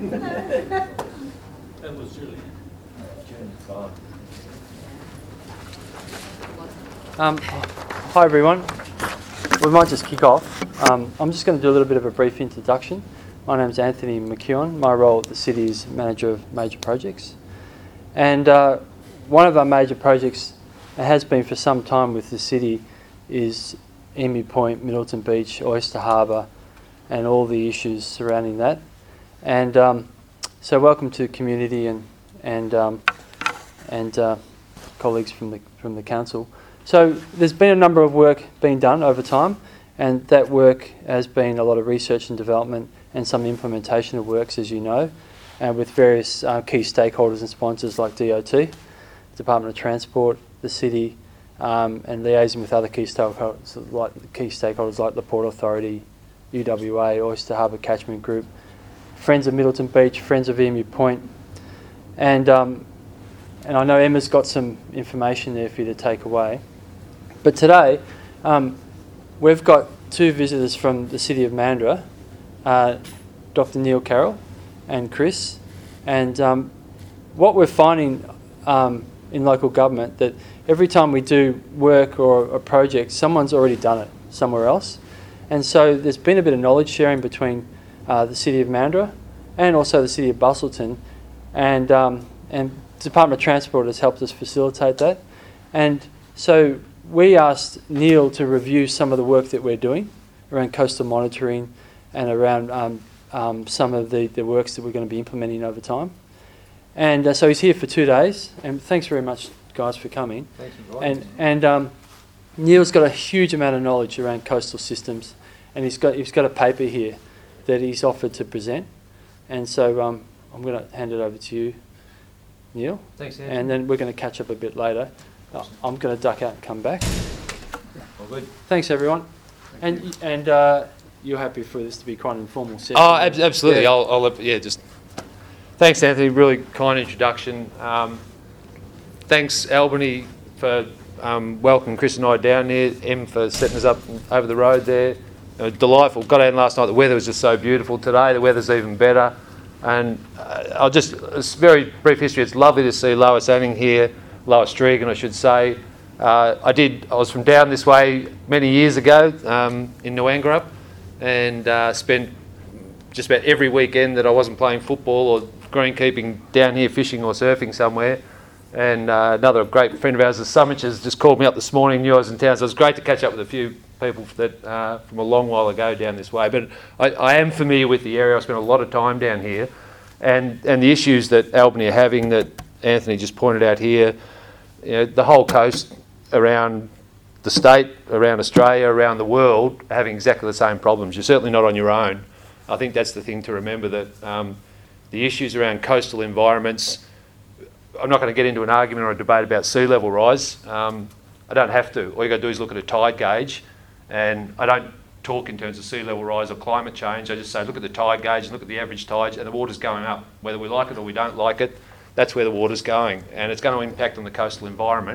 That was Julian. Hi everyone. We might just kick off. I'm just going to do a little bit of a brief introduction. My name is Anthony McEwen. My role at the city is Manager of Major Projects. And one of our major projects, it has been for some time with the city, is Emu Point, Middleton Beach, Oyster Harbour, and all the issues surrounding that. And so welcome to community and colleagues from the council. So there's been a number of work being done over time, and that work has been a lot of research and development and some implementation of works, as you know, and with various key stakeholders and sponsors like DOT, Department of Transport, the city, and liaising with other key stakeholders like the Port Authority, UWA, Oyster Harbour Catchment Group, Friends of Middleton Beach, Friends of Emu Point, and I know Emma's got some information there for you to take away. But today, we've got two visitors from the City of Mandurah, Dr. Neil Carroll and Chris. And what we're finding in local government, that every time we do work or a project, someone's already done it somewhere else. And so there's been a bit of knowledge sharing between the City of Mandurah and also the City of Busselton. And Department of Transport has helped us facilitate that. And so we asked Neil to review some of the work that we're doing around coastal monitoring and around some of the works that we're going to be implementing over time. And so he's here for 2 days. And thanks very much, guys, for coming. Thanks for inviting me. And Neil's got a huge amount of knowledge around coastal systems, and he's got a paper here that he's offered to present. And so I'm going to hand it over to you, Neil. Thanks, Anthony. And then we're going to catch up a bit later. I'm going to duck out and come back. All good. Thanks, everyone. And you're happy for this to be quite an informal session? Oh, absolutely. Yeah. Just thanks, Anthony. Really kind introduction. Thanks, Albany, for welcoming Chris and I down there. Em for setting us up over the road there. Delightful. Got out last night. The weather was just so beautiful today. The weather's even better. And it's very brief history. It's lovely to see Lower Sanning here, Lower Streagan, I should say. I was from down this way many years ago in Noangarup, and spent just about every weekend that I wasn't playing football or greenkeeping down here fishing or surfing somewhere. And another great friend of ours, the Summich, has just called me up this morning, knew I was in town, so it was great to catch up with a few people that from a long while ago down this way. But I am familiar with the area. I spent a lot of time down here, and the issues that Albany are having that Anthony just pointed out here, the whole coast around the state, around Australia, around the world, are having exactly the same problems. You're certainly not on your own. I think that's the thing to remember, that the issues around coastal environments, I'm not going to get into an argument or a debate about sea level rise. I don't have to. All you got to do is look at a tide gauge, and I don't talk in terms of sea level rise or climate change. I just say look at the tide gauge and look at the average tides, and the water's going up. Whether we like it or we don't like it, that's where the water's going, and it's going to impact on the coastal environment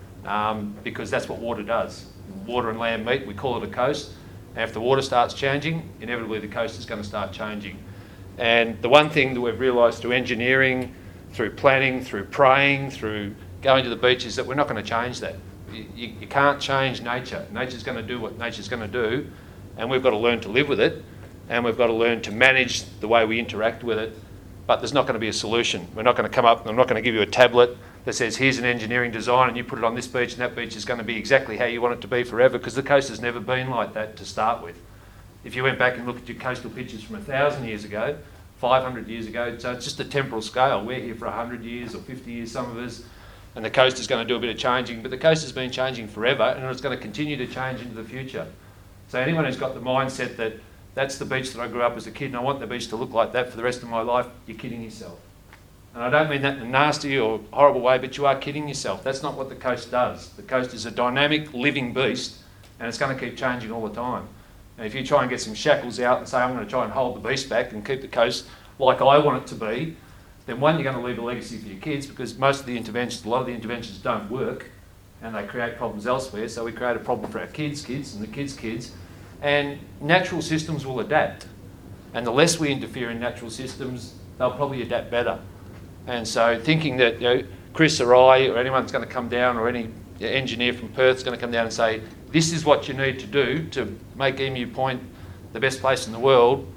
because that's what water does. Water and land meet, we call it a coast, and if the water starts changing, inevitably the coast is going to start changing. And the one thing that we've realised through engineering, through planning, through praying, through going to the beach, is that we're not going to change that. You can't change nature. Nature's going to do what nature's going to do, and we've got to learn to live with it, and we've got to learn to manage the way we interact with it. But there's not going to be a solution. We're not going to come up, I'm not going to give you a tablet that says here's an engineering design and you put it on this beach and that beach is going to be exactly how you want it to be forever, because the coast has never been like that to start with. If you went back and looked at your coastal pictures from 1,000 years ago, 500 years ago, so it's just a temporal scale. We're here for 100 years or 50 years, some of us, and the coast is going to do a bit of changing, but the coast has been changing forever and it's going to continue to change into the future. So anyone who's got the mindset that that's the beach that I grew up as a kid and I want the beach to look like that for the rest of my life, you're kidding yourself. And I don't mean that in a nasty or horrible way, but you are kidding yourself. That's not what the coast does. The coast is a dynamic, living beast, and it's going to keep changing all the time. And if you try and get some shackles out and say, I'm going to try and hold the beast back and keep the coast like I want it to be, then one, you're going to leave a legacy for your kids, because most of the interventions, a lot of the interventions don't work, and they create problems elsewhere. So we create a problem for our kids' and the kids' kids. And natural systems will adapt. And the less we interfere in natural systems, they'll probably adapt better. And so thinking that, you know, Chris or I or anyone's going to come down, or any engineer from Perth is going to come down and say, this is what you need to do to make Emu Point the best place in the world,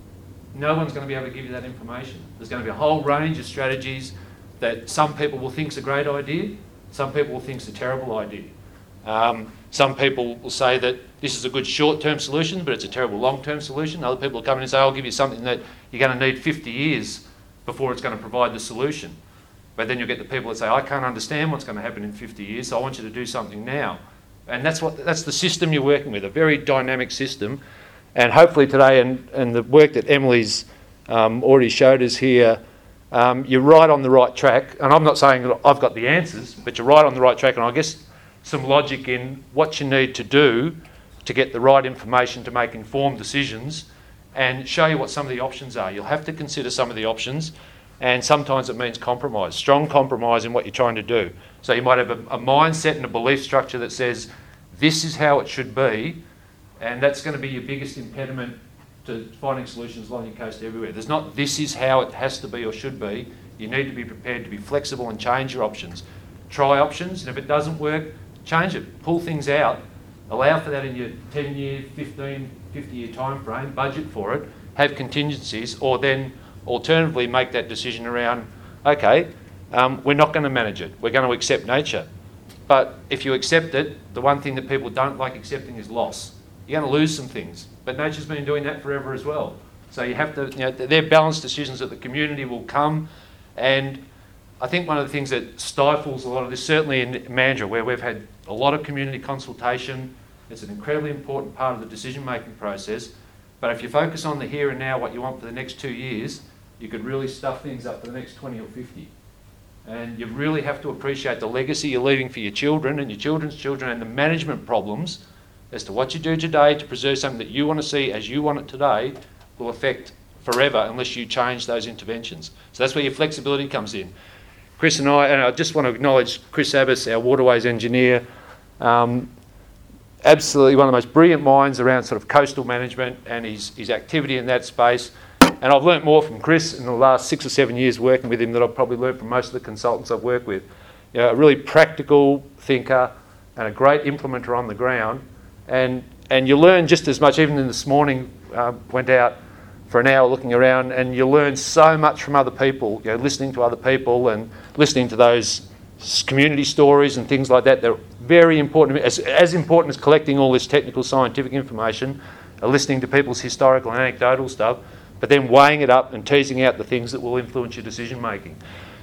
no one's going to be able to give you that information. There's going to be a whole range of strategies that some people will think is a great idea, some people will think is a terrible idea. Some people will say that this is a good short-term solution, but it's a terrible long-term solution. Other people will come in and say, I'll give you something that you're going to need 50 years before it's going to provide the solution. But then you'll get the people that say, I can't understand what's going to happen in 50 years, so I want you to do something now. And that's the system you're working with, a very dynamic system. And hopefully today, and the work that Emily's already showed us here, you're right on the right track. And I'm not saying that I've got the answers, but you're right on the right track. And I guess some logic in what you need to do to get the right information to make informed decisions, and show you what some of the options are. You'll have to consider some of the options, and sometimes it means compromise, strong compromise in what you're trying to do. So you might have a mindset and a belief structure that says, this is how it should be, and that's going to be your biggest impediment to finding solutions along your coast everywhere. There's not, this is how it has to be or should be. You need to be prepared to be flexible and change your options. Try options, and if it doesn't work, change it. Pull things out. Allow for that in your 10-year, 15, 50-year time frame. Budget for it. Have contingencies, or then alternatively make that decision around, okay, we're not going to manage it. We're going to accept nature. But if you accept it, the one thing that people don't like accepting is loss. You're going to lose some things. But nature's been doing that forever as well. So you have to, you know, they're balanced decisions that the community will come. And I think one of the things that stifles a lot of this, certainly in Mandurah, where we've had a lot of community consultation, it's an incredibly important part of the decision-making process. But if you focus on the here and now, what you want for the next 2 years, you could really stuff things up for the next 20 or 50. And you really have to appreciate the legacy you're leaving for your children and your children's children, and the management problems as to what you do today to preserve something that you want to see as you want it today will affect forever unless you change those interventions. So that's where your flexibility comes in. Chris and I just want to acknowledge Chris Abbas, our waterways engineer, absolutely one of the most brilliant minds around sort of coastal management and his activity in that space. And I've learnt more from Chris in the last 6 or 7 years working with him than I've probably learnt from most of the consultants I've worked with. You know, a really practical thinker and a great implementer on the ground. And you learn just as much, even in this morning, went out for an hour looking around, and you learn so much from other people, you know, listening to other people and listening to those community stories and things like that. They're very important. As important as collecting all this technical scientific information, listening to people's historical and anecdotal stuff, but then weighing it up and teasing out the things that will influence your decision making.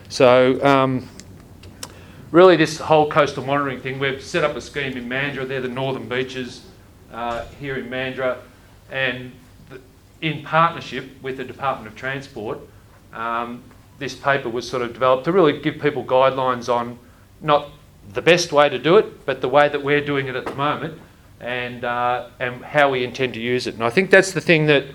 So really this whole coastal monitoring thing, we've set up a scheme in Mandurah. They're the northern beaches here in Mandurah, and in partnership with the Department of Transport, this paper was sort of developed to really give people guidelines on not the best way to do it, but the way that we're doing it at the moment, and how we intend to use it. And I think that's the thing that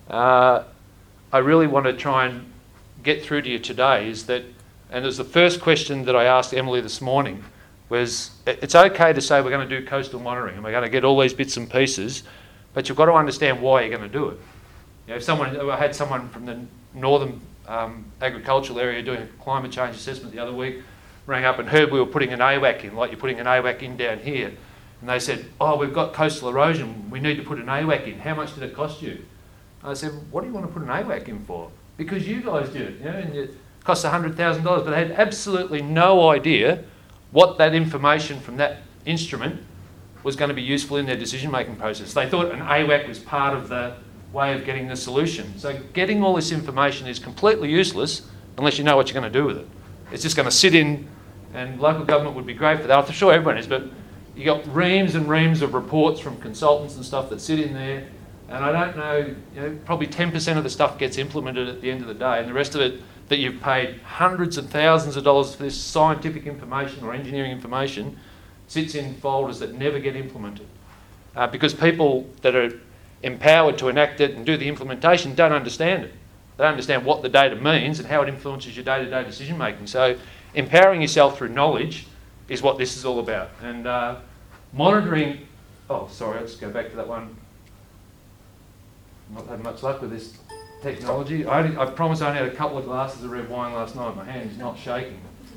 I really want to try and get through to you today, is that, and there's the first question that I asked Emily this morning, was it's okay to say we're going to do coastal monitoring and we're going to get all these bits and pieces, but you've got to understand why you're going to do it. You know, I had someone from the northern agricultural area doing a climate change assessment the other week, rang up and heard we were putting an AWAC in, like you're putting an AWAC in down here. And they said, oh, we've got coastal erosion, we need to put an AWAC in. How much did it cost you? I said, what do you want to put an AWAC in for? Because you guys did it, you know, and it cost $100,000, but they had absolutely no idea what that information from that instrument was going to be useful in their decision-making process. They thought an AWAC was part of the way of getting the solution. So getting all this information is completely useless unless you know what you're going to do with it. It's just going to sit in, and local government would be great for that. I'm sure everyone is, but you got reams and reams of reports from consultants and stuff that sit in there, and I don't know, you know, probably 10% of the stuff gets implemented at the end of the day, and the rest of it that you've paid hundreds of thousands of dollars for this scientific information or engineering information sits in folders that never get implemented. Because people that are empowered to enact it and do the implementation don't understand it. They don't understand what the data means and how it influences your day-to-day decision making. So empowering yourself through knowledge is what this is all about. And monitoring, oh sorry, let's go back to that one. I'm not having much luck with this technology. I promise I only had a couple of glasses of red wine last night. My hand is not shaking.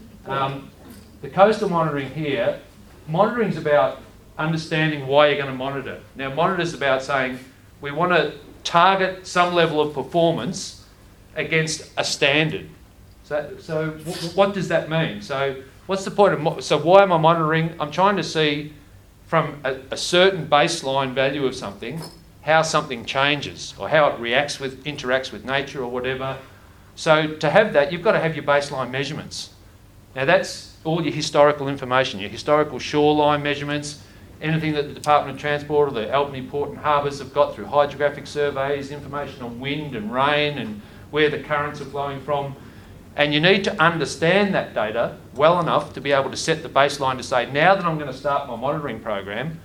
The coastal monitoring here, monitoring is about understanding why you're going to monitor. Now, monitor is about saying we want to target some level of performance against a standard. So what does that mean? So what's the point of... So why am I monitoring? I'm trying to see from a certain baseline value of something how something changes or how it interacts with nature or whatever. So to have that, you've got to have your baseline measurements. Now that's all your historical information, your historical shoreline measurements, anything that the Department of Transport or the Albany Port and Harbours have got through hydrographic surveys, information on wind and rain and where the currents are flowing from. And you need to understand that data well enough to be able to set the baseline to say, now that I'm going to start my monitoring program,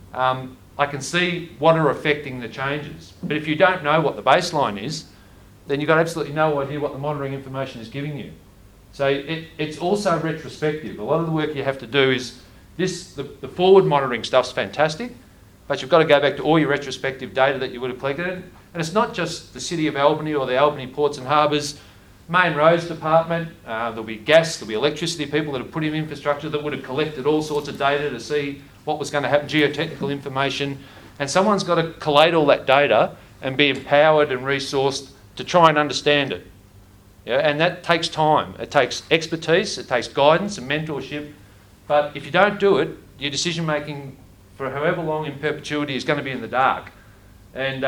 I can see what are affecting the changes. But if you don't know what the baseline is, then you've got absolutely no idea what the monitoring information is giving you. So it's also retrospective. A lot of the work you have to do is the forward monitoring stuff's fantastic, but you've got to go back to all your retrospective data that you would have collected. And it's not just the City of Albany or the Albany Ports and Harbours, Main Roads Department, there'll be gas, there'll be electricity people that have put in infrastructure that would have collected all sorts of data to see what was going to happen, geotechnical information, and someone's got to collate all that data and be empowered and resourced to try and understand it. Yeah, and that takes time. It takes expertise, it takes guidance and mentorship, but if you don't do it, your decision making for however long in perpetuity is going to be in the dark. And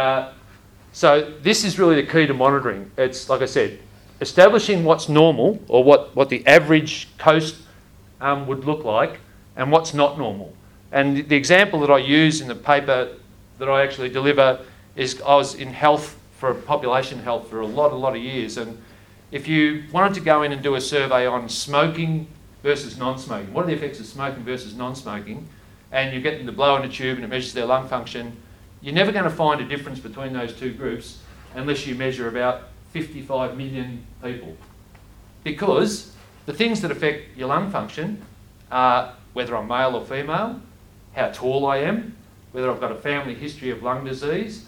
so this is really the key to monitoring. It's, like I said, establishing what's normal or what the average coast would look like and what's not normal. And the example that I use in the paper that I actually deliver is I was in health for population health for a lot of years, and if you wanted to go in and do a survey on smoking versus non-smoking, what are the effects of smoking versus non-smoking, and you get them to blow in a tube and it measures their lung function, you're never going to find a difference between those two groups unless you measure about 55 million people. Because the things that affect your lung function are whether I'm male or female, how tall I am, whether I've got a family history of lung disease,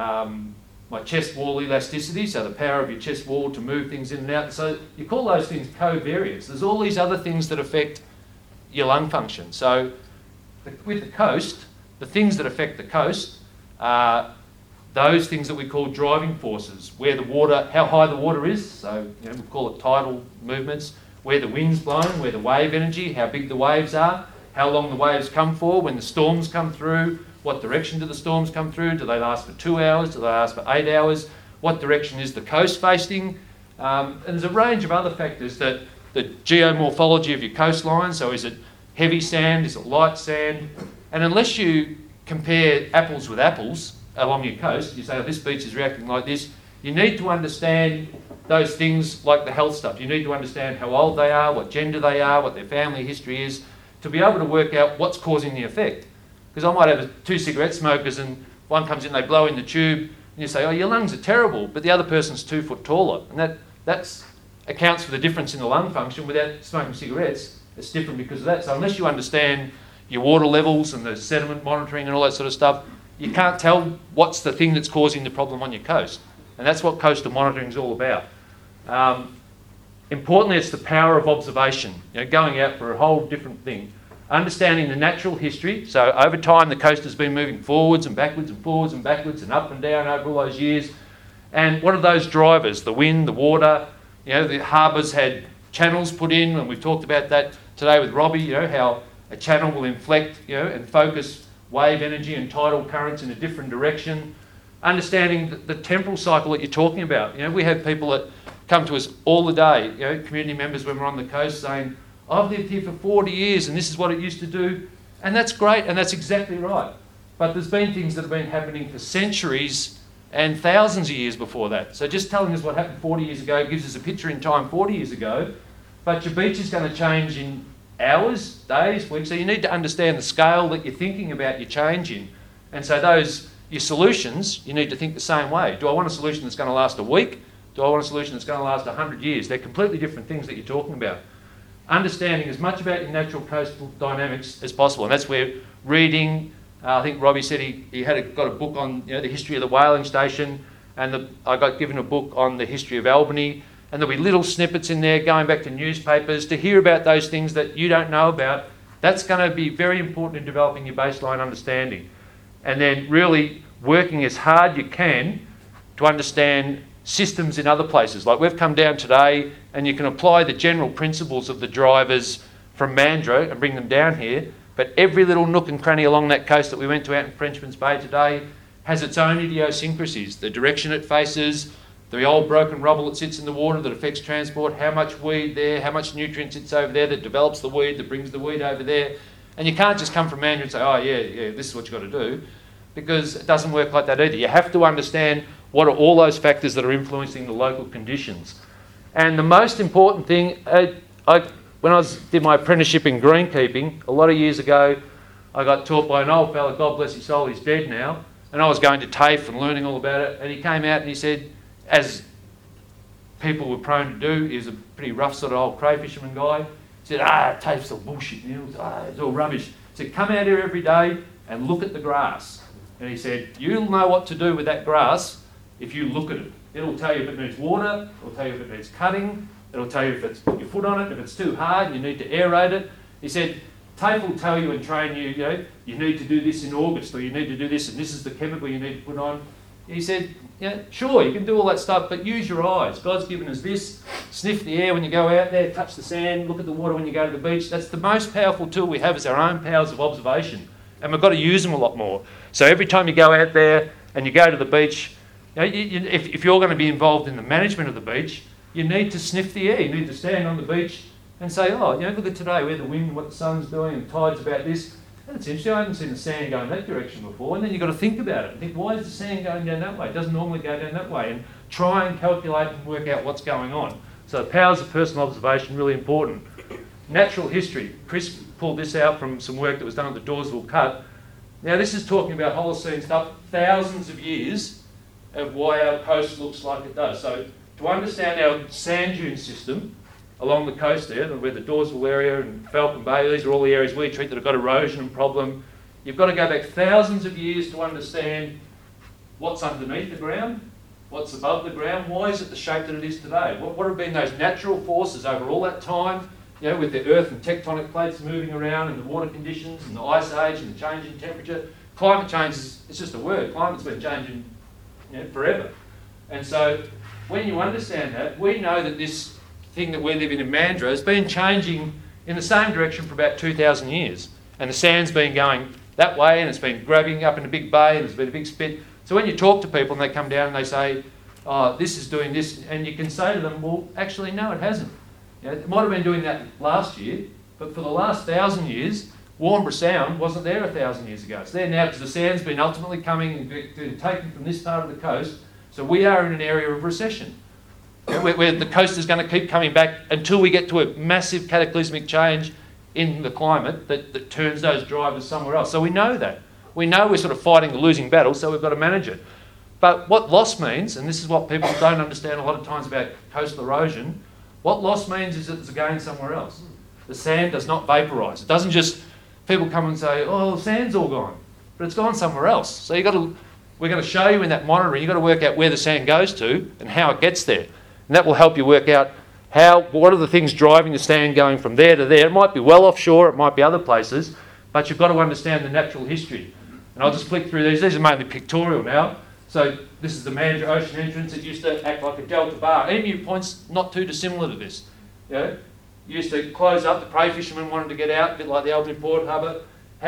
my chest wall elasticity, so the power of your chest wall to move things in and out. So you call those things covariates. There's all these other things that affect your lung function. So with the coast, the things that affect the coast are those things that we call driving forces, where the water, how high the water is, so we call it tidal movements, where the wind's blowing, where the wave energy, how big the waves are, how long the waves come for, when the storms come through, what direction do the storms come through, do they last for 2 hours, do they last for 8 hours, what direction is the coast facing, and there's a range of other factors that the geomorphology of your coastline, so is it heavy sand, is it light sand, and unless you compare apples with apples along your coast, you say, oh, this beach is reacting like this, you need to understand those things like the health stuff. You need to understand how old they are, what gender they are, what their family history is, to be able to work out what's causing the effect. Because I might have 2 cigarette smokers and one comes in, they blow in the tube, and you say, oh, your lungs are terrible, but the other person's 2 foot taller. And that accounts for the difference in the lung function. Without smoking cigarettes, it's different because of that. So unless you understand your water levels and the sediment monitoring and all that sort of stuff, you can't tell what's the thing that's causing the problem on your coast. And that's what coastal monitoring is all about. Importantly, it's the power of observation, going out for a whole different thing. Understanding the natural history. So over time, the coast has been moving forwards and backwards and forwards and backwards and up and down over all those years. And what are those drivers? The wind, the water. The harbours had channels put in, and we've talked about that today with Robbie, how a channel will inflect, and focus wave energy and tidal currents in a different direction. Understanding the temporal cycle that you're talking about. We have people that come to us all the day, community members when we're on the coast saying, I've lived here for 40 years and this is what it used to do. And that's great, and that's exactly right. But there's been things that have been happening for centuries and thousands of years before that. So just telling us what happened 40 years ago gives us a picture in time 40 years ago, but your beach is going to change in hours, days, weeks. So you need to understand the scale that you're thinking about your change in. And so your solutions, you need to think the same way. Do I want a solution that's going to last a week? Do I want a solution that's going to last 100 years? They're completely different things that you're talking about. Understanding as much about your natural coastal dynamics as possible. And that's where reading, I think Robbie said he got a book on the history of the whaling station, and I got given a book on the history of Albany, and there'll be little snippets in there going back to newspapers to hear about those things that you don't know about. That's going to be very important in developing your baseline understanding. And then really working as hard you can to understand systems in other places. Like we've come down today and you can apply the general principles of the drivers from Mandurah and bring them down here, but every little nook and cranny along that coast that we went to out in Frenchman's Bay today has its own idiosyncrasies. The direction it faces, the old broken rubble that sits in the water that affects transport, how much weed there, how much nutrient sits over there that develops the weed, that brings the weed over there. And you can't just come from Mandurah and say, oh yeah, this is what you've got to do, because it doesn't work like that either. You have to understand what are all those factors that are influencing the local conditions. And the most important thing, when I did my apprenticeship in greenkeeping, a lot of years ago, I got taught by an old fella, God bless his soul, he's dead now, and I was going to TAFE and learning all about it, and he came out and he said, as people were prone to do, he was a pretty rough sort of old crayfisherman guy, he said, TAFE's all bullshit, it's all rubbish. He said, come out here every day and look at the grass. And he said, you'll know what to do with that grass if you look at it. It'll tell you if it needs water, it'll tell you if it needs cutting, it'll tell you if it's put your foot on it, if it's too hard and you need to aerate it. He said, TAFE will tell you and train you, you need to do this in August, or you need to do this, and this is the chemical you need to put on. He said, sure, you can do all that stuff, but use your eyes. God's given us this. Sniff the air when you go out there, touch the sand, look at the water when you go to the beach. That's the most powerful tool we have, is our own powers of observation. And we've got to use them a lot more. So every time you go out there and you go to the beach, if you're going to be involved in the management of the beach, you need to sniff the air. You need to stand on the beach and say, look at today, where the wind, what the sun's doing, and tide's about this. That's interesting. I haven't seen the sand going that direction before. And then you've got to think about it and think, why is the sand going down that way? It doesn't normally go down that way. And try and calculate and work out what's going on. So the powers of personal observation, really important. Natural history. Chris pulled this out from some work that was done at the Dawesville Cut. Now this is talking about Holocene stuff, thousands of years of why our coast looks like it does. So to understand our sand dune system along the coast there, where the Dawesville area and Falcon Bay, these are all the areas we treat that have got erosion and problem. You've got to go back thousands of years to understand what's underneath the ground, what's above the ground, why is it the shape that it is today? What have been those natural forces over all that time, with the earth and tectonic plates moving around and the water conditions and the ice age and the change in temperature. Climate change it's just a word. Climate's been changing forever. And so when you understand that, we know that this thing that we're living in Mandurah has been changing in the same direction for about 2,000 years. And the sand's been going that way, and it's been grabbing up in a big bay, and there's been a big spit. So when you talk to people and they come down and they say, this is doing this, and you can say to them, well, actually, no, it hasn't. It might have been doing that last year, but for the last 1,000 years, Warnbro Sound wasn't there 1,000 years ago. It's there now because the sand's been ultimately coming and been taken from this part of the coast. So we are in an area of recession, where the coast is going to keep coming back until we get to a massive cataclysmic change in the climate that turns those drivers somewhere else. So we know that. We know we're sort of fighting the losing battle, so we've got to manage it. But what loss means, and this is what people don't understand a lot of times about coastal erosion, what loss means is that it's going somewhere else. The sand does not vaporise. It doesn't just, people come and say, the sand's all gone, but it's gone somewhere else. So we're going to show you in that monitoring, you've got to work out where the sand goes to and how it gets there. And that will help you work out what are the things driving the sand going from there to there. It might be well offshore, it might be other places, but you've got to understand the natural history. And I'll just flick through these. These are mainly pictorial now. So this is the Mandurah Ocean entrance. It used to act like a delta bar. Emu Point's not too dissimilar to this. You used to close up. The prey fishermen wanted to get out, a bit like the Albany Port Harbour.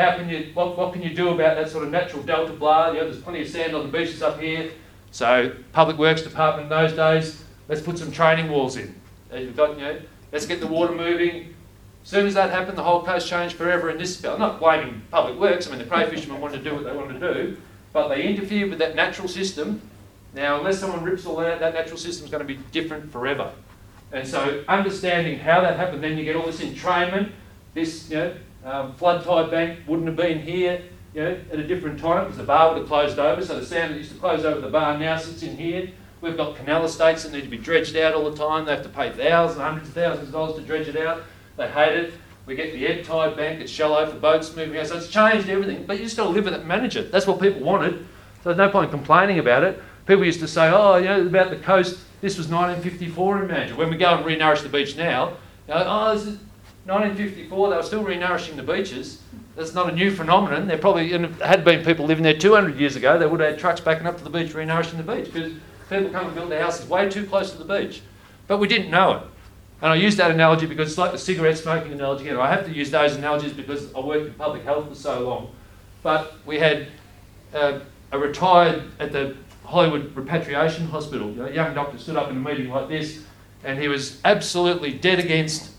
What can you do about that sort of natural delta bar? There's plenty of sand on the beaches up here. So Public Works Department in those days, let's put some training walls in. You've got, let's get the water moving. As soon as that happened, the whole coast changed forever in this spell. I'm not blaming Public Works. I mean, the prey fishermen wanted to do what they wanted to do, but they interfered with that natural system. Now, unless someone rips all that, that natural system is going to be different forever. And so understanding how that happened, then you get all this entrainment. This flood tide bank wouldn't have been here at a different time because the bar would have closed over. So the sand that used to close over the bar now sits in here. We've got canal estates that need to be dredged out all the time. They have to pay thousands, hundreds of thousands of dollars to dredge it out. They hate it. We get the ebb tide bank, it's shallow for boats moving out. So it's changed everything, but you just got to live with it and manage it. That's what people wanted. So there's no point in complaining about it. people used to say, oh, you know, about the coast, this was 1954 in Mandurah. When we go and re-nourish the beach now, you know, oh, this is 1954, they were still re-nourishing the beaches. That's not a new phenomenon. There probably, and if had been people living there 200 years ago, they would have had trucks backing up to the beach, re-nourishing the beach, because people come and build their houses way too close to the beach. But we didn't know it. And I use that analogy because it's like the cigarette smoking analogy. You know, I have to use those analogies because I worked in public health for so long. But we had a retired at the Hollywood Repatriation Hospital, you know, a young doctor stood up in a meeting like this, and he was absolutely dead against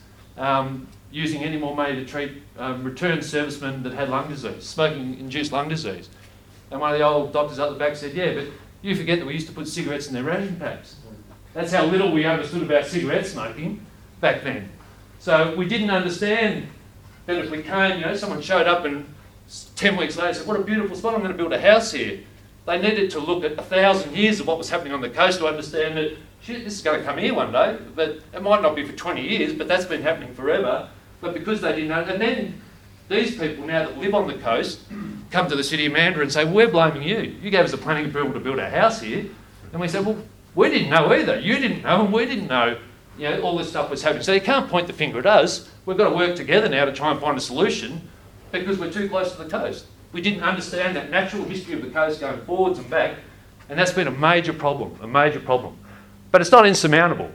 using any more money to treat returned servicemen that had lung disease, smoking-induced lung disease. And one of the old doctors up the back said, yeah, but you forget that we used to put cigarettes in their ration packs. That's how little we understood about cigarette smoking back then. So we didn't understand that if we came, you know, someone showed up and 10 weeks later said, what a beautiful spot, I'm going to build a house here. They needed to look at 1,000 years of what was happening on the coast to understand that, shit, this is going to come here one day, but it might not be for 20 years, but that's been happening forever. But because they didn't know, and then these people now that live on the coast come to the city of Mandurah and say, well, we're blaming you. You gave us the planning approval to build our house here. And we said, well, we didn't know either. You didn't know and we didn't know, you know, all this stuff was happening. So you can't point the finger at us. We've got to work together now to try and find a solution because we're too close to the coast. We didn't understand that natural history of the coast going forwards and back, and that's been a major problem. But it's not insurmountable.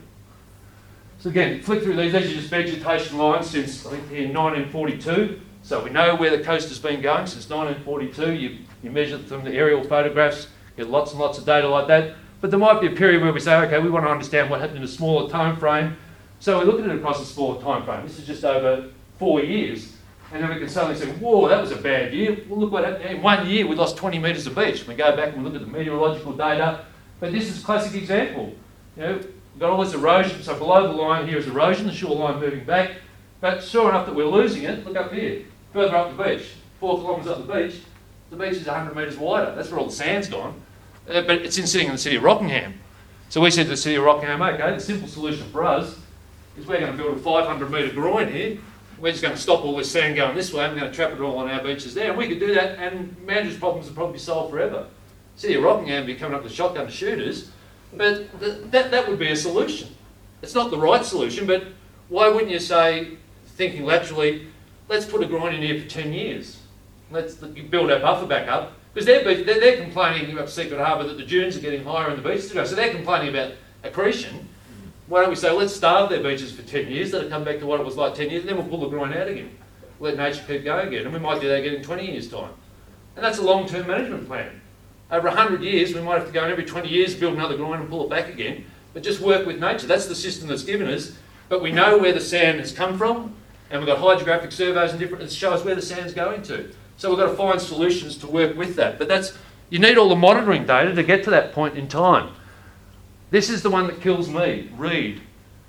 So again, flick through these are just vegetation lines since, I think, here 1942. So we know where the coast has been going since 1942. You measure from the aerial photographs, get lots and lots of data like that. But there might be a period where we say, okay, we want to understand what happened in a smaller time frame. So we're looking at it across a smaller time frame. This is just over 4 years. And then we can suddenly say, whoa, that was a bad year. Well, look what happened. In 1 year, we lost 20 metres of beach. We go back and we look at the meteorological data. But this is a classic example. You know, we've got all this erosion. So below the line here is erosion, the shoreline moving back. But sure enough that we're losing it, look up here. Further up the beach, 4 kilometres up the beach is 100 metres wider. That's where all the sand's gone. But it's sitting in the city of Rockingham. So we said to the city of Rockingham, okay, the simple solution for us is we're going to build a 500 metre groin here. We're just going to stop all this sand going this way and we're going to trap it all on our beaches there. And we could do that and Mandurah's problems would probably be solved forever. The city of Rockingham would be coming up with shotgun shooters, but that would be a solution. It's not the right solution, but why wouldn't you say, thinking laterally, let's put a groin in here for 10 years. Let's build our buffer back up. Because they're complaining about Secret Harbour that the dunes are getting higher and the beaches go. So they're complaining about accretion. Why don't we say, let's starve their beaches for 10 years, let it come back to what it was like 10 years, and then we'll pull the groin out again. Let nature keep going again. And we might do that again in 20 years' time. And that's a long-term management plan. Over 100 years, we might have to go in every 20 years, build another groin and pull it back again. But just work with nature. That's the system that's given us. But we know where the sand has come from, and we've got hydrographic surveys and different that show us where the sand's going to. So we've got to find solutions to work with that. But you need all the monitoring data to get to that point in time. This is the one that kills me, read.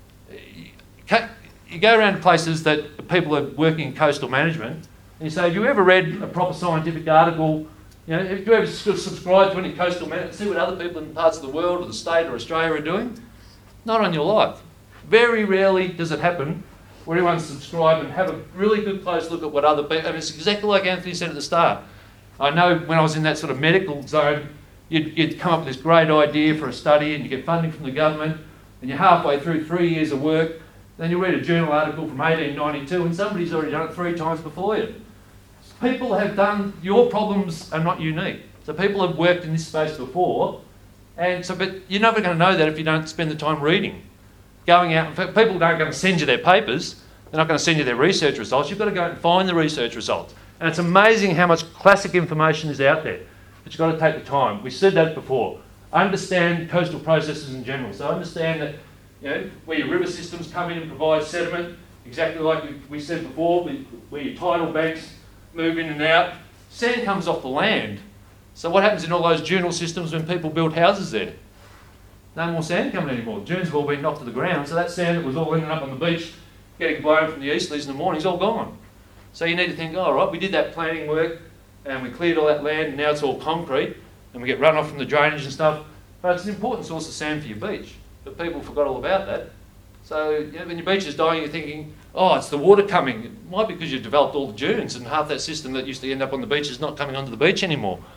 You go around to places that people are working in coastal management, and you say, have you ever read a proper scientific article? You know, have you ever subscribed to any coastal management, see what other people in parts of the world or the state or Australia are doing? Not on your life. Very rarely does it happen where everyone's subscribed and have a really good close look at what other people... I mean, it's exactly like Anthony said at the start. I know when I was in that sort of medical zone, you'd come up with this great idea for a study and you get funding from the government and you're halfway through 3 years of work, then you read a journal article from 1892 and somebody's already done it 3 times before you. People have done... Your problems are not unique. So people have worked in this space before, and so, but you're never going to know that if you don't spend the time reading. Going out, people aren't going to send you their papers, they're not going to send you their research results, you've got to go and find the research results. And it's amazing how much classic information is out there, but you've got to take the time. We said that before. Understand coastal processes in general. So understand that, you know, where your river systems come in and provide sediment, exactly like we said before, where your tidal banks move in and out, sand comes off the land. So what happens in all those dunes systems when people build houses there? No more sand coming anymore. Dunes have all been knocked to the ground, so that sand that was all ending up on the beach, getting blown from the easterlies in the morning, is all gone. So you need to think, all right, we did that planning work, and we cleared all that land, and now it's all concrete, and we get runoff from the drainage and stuff, but it's an important source of sand for your beach. But people forgot all about that. So you know, when your beach is dying, you're thinking, oh, it's the water coming. It might be because you've developed all the dunes, and half that system that used to end up on the beach is not coming onto the beach anymore.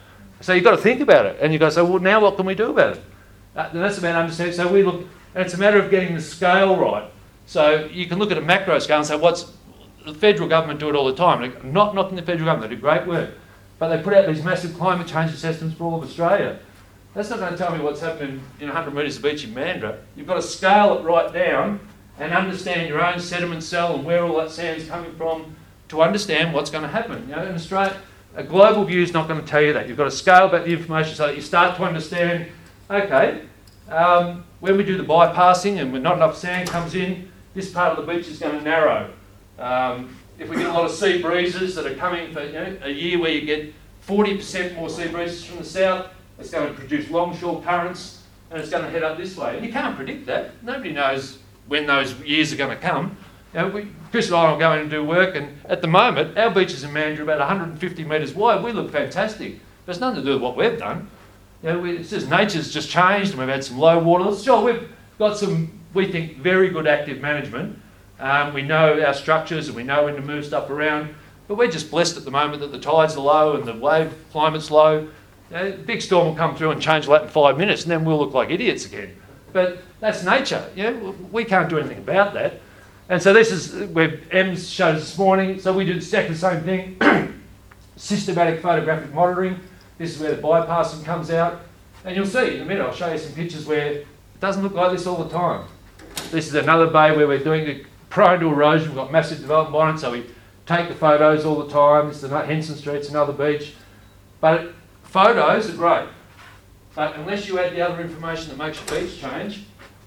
So you've got to think about it, and you've got to say, well, now what can we do about it? And that's about understanding. So we look, and it's a matter of getting the scale right. So you can look at a macro scale and say, the federal government do it all the time. They're not knocking the federal government, they do great work. But they put out these massive climate change assessments for all of Australia. That's not going to tell me what's happening in 100 metres of beach in Mandurah. You've got to scale it right down and understand your own sediment cell and where all that sand's coming from to understand what's going to happen. You know, in Australia, a global view is not going to tell you that. You've got to scale back the information so that you start to understand, okay, when we do the bypassing and when not enough sand comes in, this part of the beach is going to narrow. If we get a lot of sea breezes that are coming for a year where you get 40% more sea breezes from the south, it's going to produce longshore currents and it's going to head up this way. And you can't predict that. Nobody knows when those years are going to come. You know, Chris and I will go in and do work, and at the moment, our beaches in Mandurah are about 150 metres wide. We look fantastic. There's nothing to do with what we've done. You know, it's just nature's just changed, and we've had some low water. Sure, we've got some, we think, very good active management. We know our structures and we know when to move stuff around, but we're just blessed at the moment that the tides are low and the wave climate's low. You know, a big storm will come through and change that in 5 minutes, and then we'll look like idiots again. But that's nature. You know, we can't do anything about that. And so this is where Ems showed us this morning. So we do exactly the same thing. Systematic photographic monitoring. This is where the bypassing comes out. And you'll see in a minute, I'll show you some pictures where it doesn't look like this all the time. This is another bay where we're doing it prone to erosion. We've got massive development on it, so we take the photos all the time. This is Henson Street's another beach. But photos are great. But unless you add the other information that makes your beach change,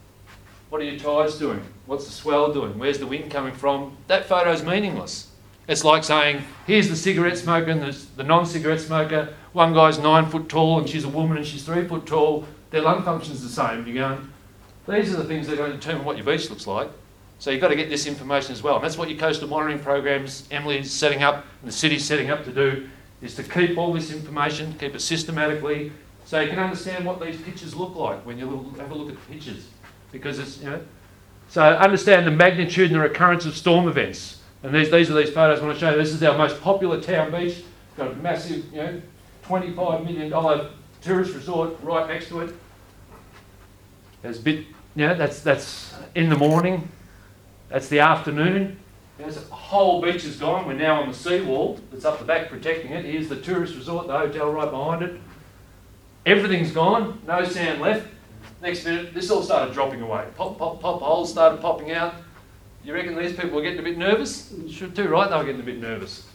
what are your tides doing? What's the swell doing? Where's the wind coming from? That photo's meaningless. It's like saying, here's the cigarette smoker and there's the non-cigarette smoker. One guy's 9 foot tall and she's a woman and she's 3 foot tall. Their lung function's the same. You're going, these are the things that are going to determine what your beach looks like. So you've got to get this information as well. And that's what your coastal monitoring programs, Emily's setting up and the city's setting up to do, is to keep all this information, keep it systematically, so you can understand what these pictures look like when you have a look at the pictures. Because it's, you know, so understand the magnitude and the recurrence of storm events. And these are these photos I want to show you. This is our most popular town beach. Got a massive, you know, $25 million tourist resort right next to it. There's a bit, you know, that's in the morning. That's the afternoon. There's a whole beach is gone. We're now on the seawall that's up the back protecting it. Here's the tourist resort, the hotel right behind it. Everything's gone, no sand left. Next minute, this all started dropping away. Pop, pop, pop, holes started popping out. You reckon these people were getting a bit nervous? Should too, right? They were getting a bit nervous.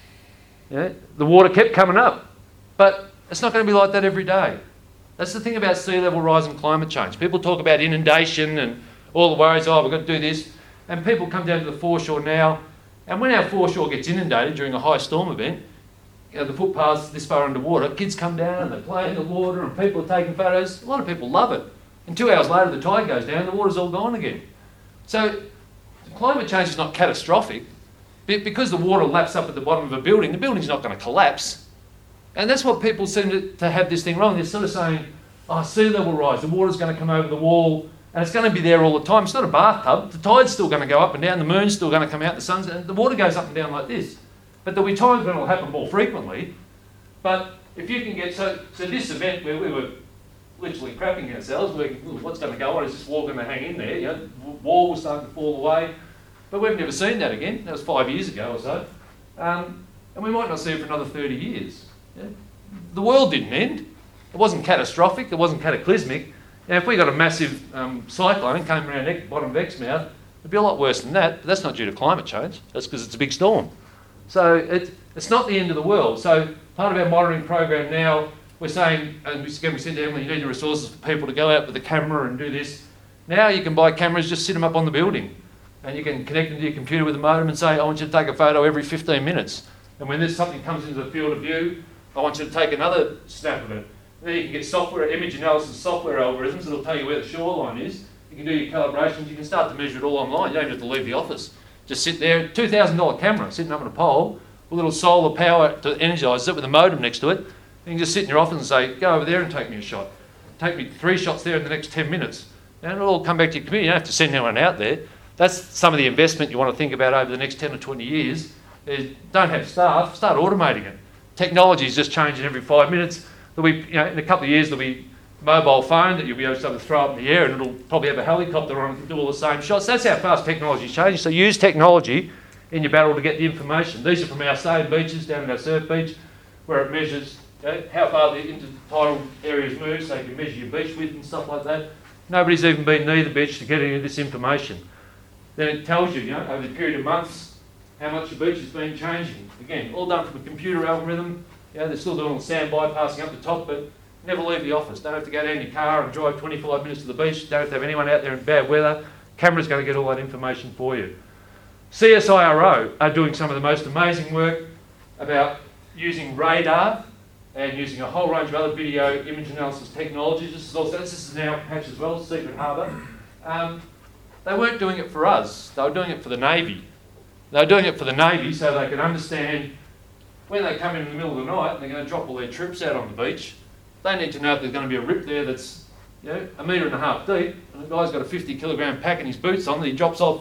Yeah? The water kept coming up. But it's not going to be like that every day. That's the thing about sea level rise and climate change. People talk about inundation and all the worries, oh, we've got to do this. And people come down to the foreshore now, and when our foreshore gets inundated during a high storm event, you know, the footpath's this far underwater, kids come down and they play in the water and people are taking photos. A lot of people love it. And 2 hours later the tide goes down, the water's all gone again. So climate change is not catastrophic. Because the water laps up at the bottom of a building, the building's not going to collapse. And that's what people seem to have this thing wrong. They're sort of saying, oh, sea level rise, the water's going to come over the wall, and it's going to be there all the time. It's not a bathtub. The tide's still going to go up and down. The moon's still going to come out. The sun's, and the water goes up and down like this. But there'll be times when it'll happen more frequently. But if you can get so this event where we were literally crapping ourselves, what's going to go on? Is this wall going to hang in there? You know, the wall was starting to fall away. But we've never seen that again. That was 5 years ago or so. And we might not see it for another 30 years. Yeah? The world didn't end. It wasn't catastrophic. It wasn't cataclysmic. Now, if we got a massive cyclone came around the bottom of Exmouth, it'd be a lot worse than that. But that's not due to climate change. That's because it's a big storm. So it's not the end of the world. So part of our monitoring program now, we're saying, and again we said to Emily, you need the resources for people to go out with the camera and do this. Now you can buy cameras, just sit them up on the building. And you can connect them to your computer with a modem and say, I want you to take a photo every 15 minutes. And when something comes into the field of view, I want you to take another snap of it. Then you can get software, image analysis software algorithms that'll tell you where the shoreline is. You can do your calibrations, you can start to measure it all online. You don't even have to leave the office. Just sit there, $2,000 camera sitting up on a pole, with a little solar power to energise it with a modem next to it. You can just sit in your office and say, go over there and take me a shot. Take me 3 shots there in the next 10 minutes. And it'll all come back to your computer. You don't have to send anyone out there. That's some of the investment you want to think about over the next 10 or 20 years. Is don't have staff, start automating it. Technology is just changing every 5 minutes. There'll be, in a couple of years, there'll be mobile phone that you'll be able to throw up in the air, and it'll probably have a helicopter on it and do all the same shots. That's how fast technology is changing. So use technology in your battle to get the information. These are from our same beaches down at our surf beach, where it measures how far the intertidal areas move, so you can measure your beach width and stuff like that. Nobody's even been near the beach to get any of this information. Then it tells you, over the period of months, how much your beach has been changing. Again, all done from a computer algorithm. They're still doing all the sand bypassing up the top, but never leave the office. Don't have to go down your car and drive 25 minutes to the beach. Don't have to have anyone out there in bad weather. Camera's going to get all that information for you. CSIRO are doing some of the most amazing work about using radar and using a whole range of other video image analysis technologies. This is now patch as well, Secret Harbour. They weren't doing it for us. They were doing it for the Navy. They were doing it for the Navy so they could understand when they come in the middle of the night and they're going to drop all their troops out on the beach. They need to know if there's going to be a rip there that's 1.5 metres deep, and the guy's got a 50-kilogram pack and his boots on, and he drops off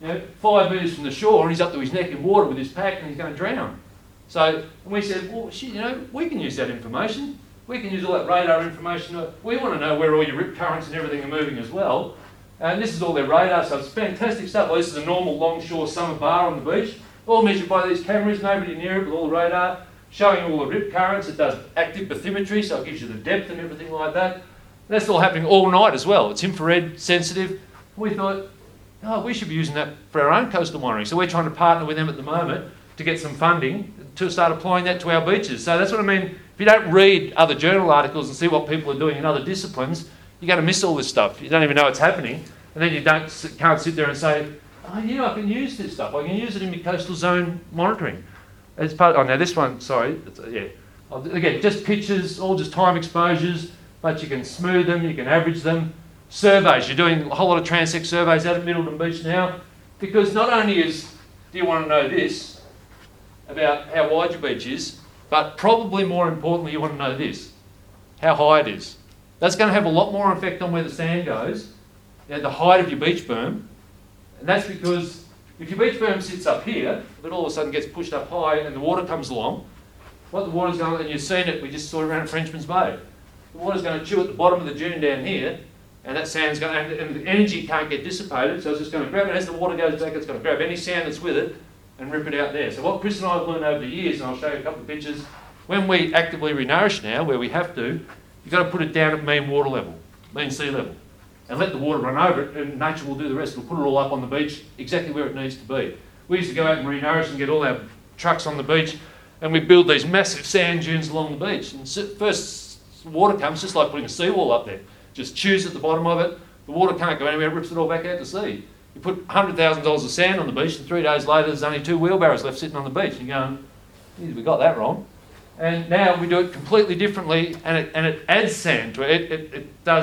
5 metres from the shore, and he's up to his neck in water with his pack, and he's going to drown. So we said, well, shit, we can use that information. We can use all that radar information. We want to know where all your rip currents and everything are moving as well. And this is all their radar, so it's fantastic stuff. Well, this is a normal longshore summer bar on the beach, all measured by these cameras, nobody near it with all the radar, showing all the rip currents. It does active bathymetry, so it gives you the depth and everything like that. That's all happening all night as well. It's infrared sensitive. We thought, we should be using that for our own coastal monitoring. So we're trying to partner with them at the moment to get some funding to start applying that to our beaches. So that's what I mean. If you don't read other journal articles and see what people are doing in other disciplines, you're going to miss all this stuff. You don't even know it's happening. And then you can't sit there and say, I can use this stuff. I can use it in my coastal zone monitoring. It's now this one, sorry. Again, just pictures, all just time exposures, but you can smooth them, you can average them. Surveys, you're doing a whole lot of transect surveys out at Middleton Beach now, because not only do you want to know this about how wide your beach is, but probably more importantly, you want to know this, how high it is. That's going to have a lot more effect on where the sand goes, the height of your beach berm, and that's because if your beach berm sits up here, but all of a sudden gets pushed up high and the water comes along, what the water's going to, and you've seen it, we just saw it around Frenchman's Bay. The water's going to chew at the bottom of the dune down here, and that sand's going, and the energy can't get dissipated, so it's just going to grab it. As the water goes back, it's going to grab any sand that's with it and rip it out there. So what Chris and I have learned over the years, and I'll show you a couple of pictures, when we actively renourish now, where we have to, you've got to put it down at mean water level, mean sea level, and let the water run over it, and nature will do the rest. It'll put it all up on the beach, exactly where it needs to be. We used to go out and renourish and get all our trucks on the beach, and we build these massive sand dunes along the beach. And first water comes, just like putting a seawall up there. Just chews at the bottom of it. The water can't go anywhere, it rips it all back out to sea. You put $100,000 of sand on the beach, and 3 days later there's only 2 wheelbarrows left sitting on the beach. And you're going, we got that wrong. And now we do it completely differently, and it adds sand to it.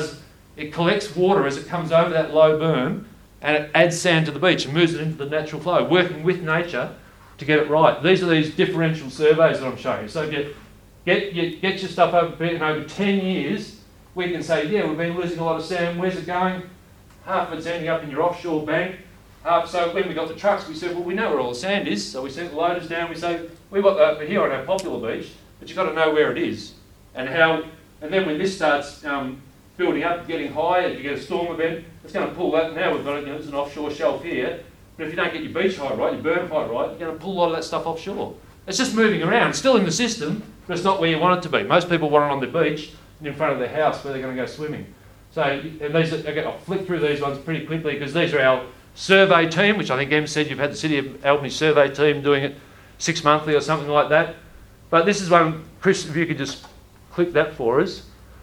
It collects water as it comes over that low berm, and it adds sand to the beach and moves it into the natural flow, working with nature to get it right. These are these differential surveys that I'm showing you. So get your stuff over, and over 10 years, we can say, we've been losing a lot of sand. Where's it going? Half of it's ending up in your offshore bank. So when we got the trucks, we said, well, we know where all the sand is. So we sent the loaders down. We say, we've got that over here on our popular beach, but you've got to know where it is and how. And then when this starts building up, getting high, if you get a storm event, it's going to pull that. Now we've got it, there's an offshore shelf here. But if you don't get your beach height right, your berm height right, you're going to pull a lot of that stuff offshore. It's just moving around. It's still in the system, but it's not where you want it to be. Most people want it on the beach and in front of their house where they're going to go swimming. So, and these, I'll flick through these ones pretty quickly because these are our survey team, which I think Em said you've had the City of Albany survey team doing it 6 monthly or something like that. But this is one, Chris, if you could just click that for us.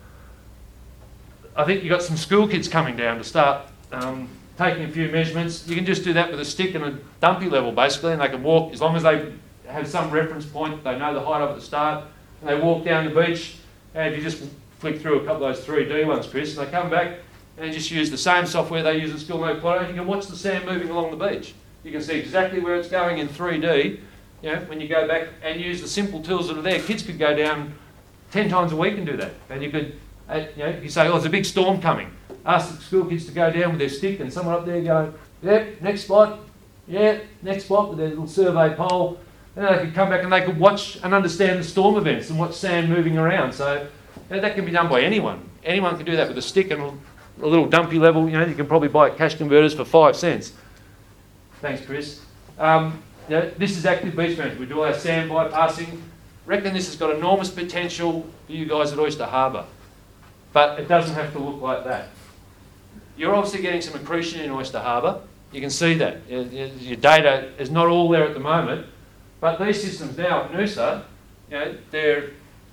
I think you've got some school kids coming down to start taking a few measurements. You can just do that with a stick and a dumpy level basically, and they can walk, as long as they have some reference point, they know the height of it at the start, and they walk down the beach, and if you just flick through a couple of those 3D ones, Chris, and they come back and just use the same software they use at school, no Plotto, you can watch the sand moving along the beach. You can see exactly where it's going in 3D, when you go back and use the simple tools that are there. Kids could go down 10 times a week and do that, and you could, you say, there's a big storm coming. Ask the school kids to go down with their stick and someone up there going, next spot, next spot with their little survey pole. And then they could come back and they could watch and understand the storm events and watch sand moving around. So That can be done by anyone. Anyone can do that with a stick and a little dumpy level. You know, you can probably buy cash converters for 5 cents. Thanks, Chris. This is active beach management. We do all our sand bypassing. Reckon this has got enormous potential for you guys at Oyster Harbour. But it doesn't have to look like that. You're obviously getting some accretion in Oyster Harbour. You can see that. Your data is not all there at the moment. But these systems now at Noosa, you know, they're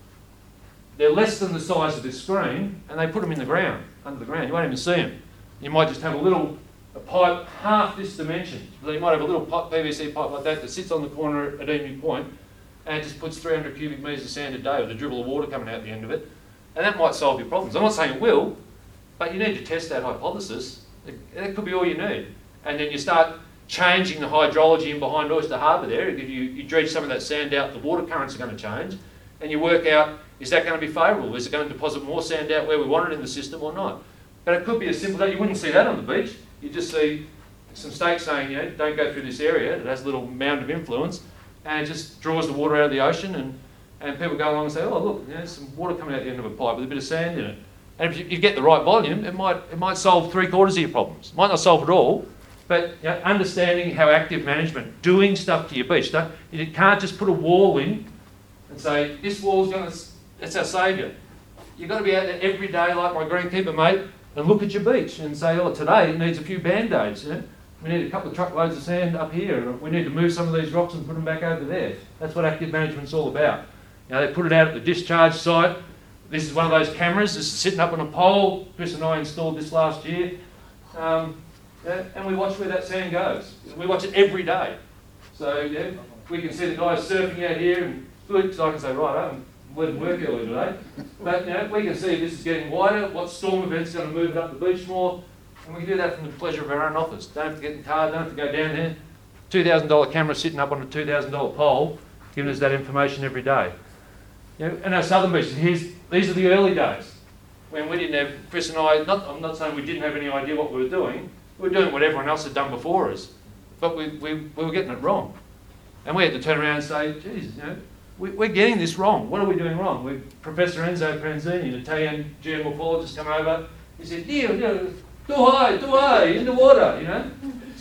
less than the size of this screen, and they put them in the ground, under the ground. You won't even see them. You might just have a pipe half this dimension. So you might have a little PVC pipe like that sits on the corner at Emu Point, and it just puts 300 cubic metres of sand a day with a dribble of water coming out the end of it. And that might solve your problems. I'm not saying it will, but you need to test that hypothesis. That could be all you need. And then you start changing the hydrology in behind Oyster Harbour there. If you dredge some of that sand out, the water currents are going to change. And you work out, is that going to be favourable? Is it going to deposit more sand out where we want it in the system or not? But it could be as simple that you wouldn't see that on the beach. You just see some stakes saying, you know, don't go through this area. It has a little mound of influence, and it just draws the water out of the ocean. And people go along and say, oh, look, you know, there's some water coming out the end of a pipe with a bit of sand in it. And if you get the right volume, it might solve 3/4 of your problems. It might not solve it all, but you know, understanding how active management, doing stuff to your beach. You can't just put a wall in and say, this wall's going to, that's our saviour. You've got to be out there every day like my greenkeeper mate and look at your beach and say, oh, today it needs a few band-aids. You know? We need a couple of truckloads of sand up here. We need to move some of these rocks and put them back over there. That's what active management's all about. You know, they put it out at the discharge site. This is one of those cameras. This is sitting up on a pole. Chris and I installed this last year. And we watch where that sand goes. We watch it every day. So yeah, we can see the guys surfing out here and good, so I can say, right, I'm letting work early today. But you know, we can see if this is getting wider, what storm event's going to move it up the beach more, and we can do that from the pleasure of our own office. Don't have to get in the car, don't have to go down there. $2,000 camera sitting up on a $2,000 pole, giving us that information every day. You know, and our southern beaches, these are the early days when we didn't have, Chris and I, I'm not saying we didn't have any idea what we were doing. We were doing what everyone else had done before us, but we were getting it wrong. And we had to turn around and say, geez, you know, we're getting this wrong. What are we doing wrong? Professor Enzo Pranzini, an Italian geomorphologist, come over. He said, too high, in the water, you know.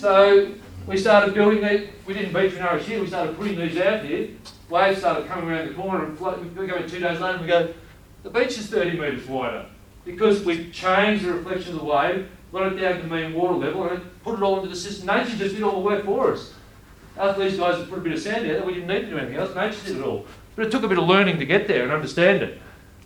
So we started building it. We didn't beach and nourish here. We started putting these out here. Waves started coming around the corner and floating. We go in 2 days later and we go, the beach is 30 metres wider because we've changed the reflection of the wave, got it down to the mean water level, and put it all into the system. Nature just did all the work for us. After these guys had put a bit of sand out there, we didn't need to do anything else. Nature did it all. But it took a bit of learning to get there and understand it.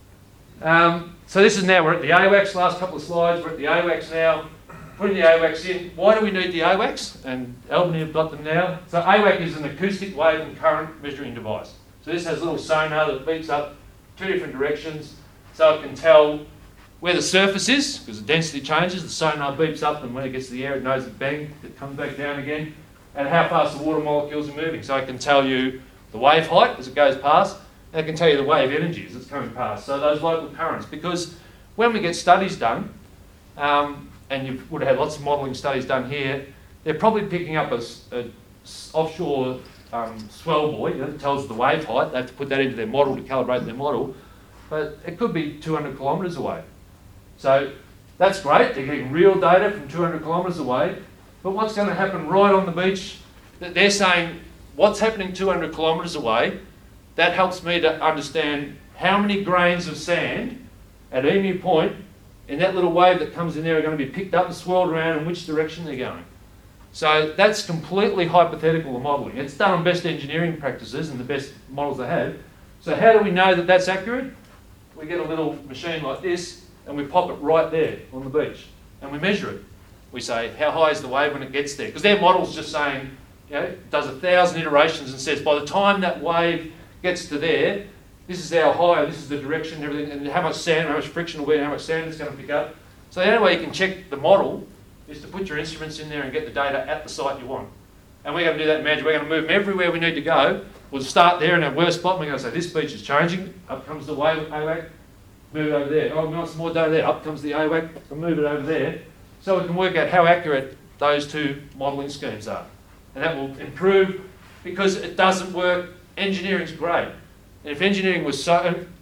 So this is now, we're at the AWACS, last couple of slides, we're at the AWACS now, putting the AWACS in. Why do we need the AWACS? And Albany have got them now. So AWAC is an acoustic wave and current measuring device. So this has a little sonar that beats up 2 different directions, so it can tell where the surface is, because the density changes, the sonar beeps up, and when it gets to the air, it knows it bang, it comes back down again, and how fast the water molecules are moving. So it can tell you the wave height as it goes past, and it can tell you the wave energy as it's coming past. So those local currents, because when we get studies done, and you would have had lots of modelling studies done here, they're probably picking up a offshore swell buoy that tells the wave height. They have to put that into their model to calibrate their model, but it could be 200 kilometres away. So that's great, they're getting real data from 200 kilometres away, but what's going to happen right on the beach? They're saying, what's happening 200 kilometres away? That helps me to understand how many grains of sand at Emu Point in that little wave that comes in there are going to be picked up and swirled around and which direction they're going. So that's completely hypothetical modelling. It's done on best engineering practices and the best models they have. So how do we know that that's accurate? We get a little machine like this and we pop it right there on the beach and we measure it. We say, how high is the wave when it gets there? Because their model's just saying, you know, does 1,000 iterations and says by the time that wave gets to there, this is how high, this is the direction, everything, and how much sand, how much friction will be, and how much sand it's going to pick up. So the only way you can check the model is to put your instruments in there and get the data at the site you want. And we're going to do that in Magic. We're going to move them everywhere we need to go. We'll start there in our worst spot, and we're going to say, this beach is changing. Up comes the wave, AWAC, move it over there. Oh, we want some more data there. Up comes the AWAC, we'll move it over there. So we can work out how accurate those two modelling schemes are. And that will improve, because it doesn't work. Engineering's great. And if engineering was so,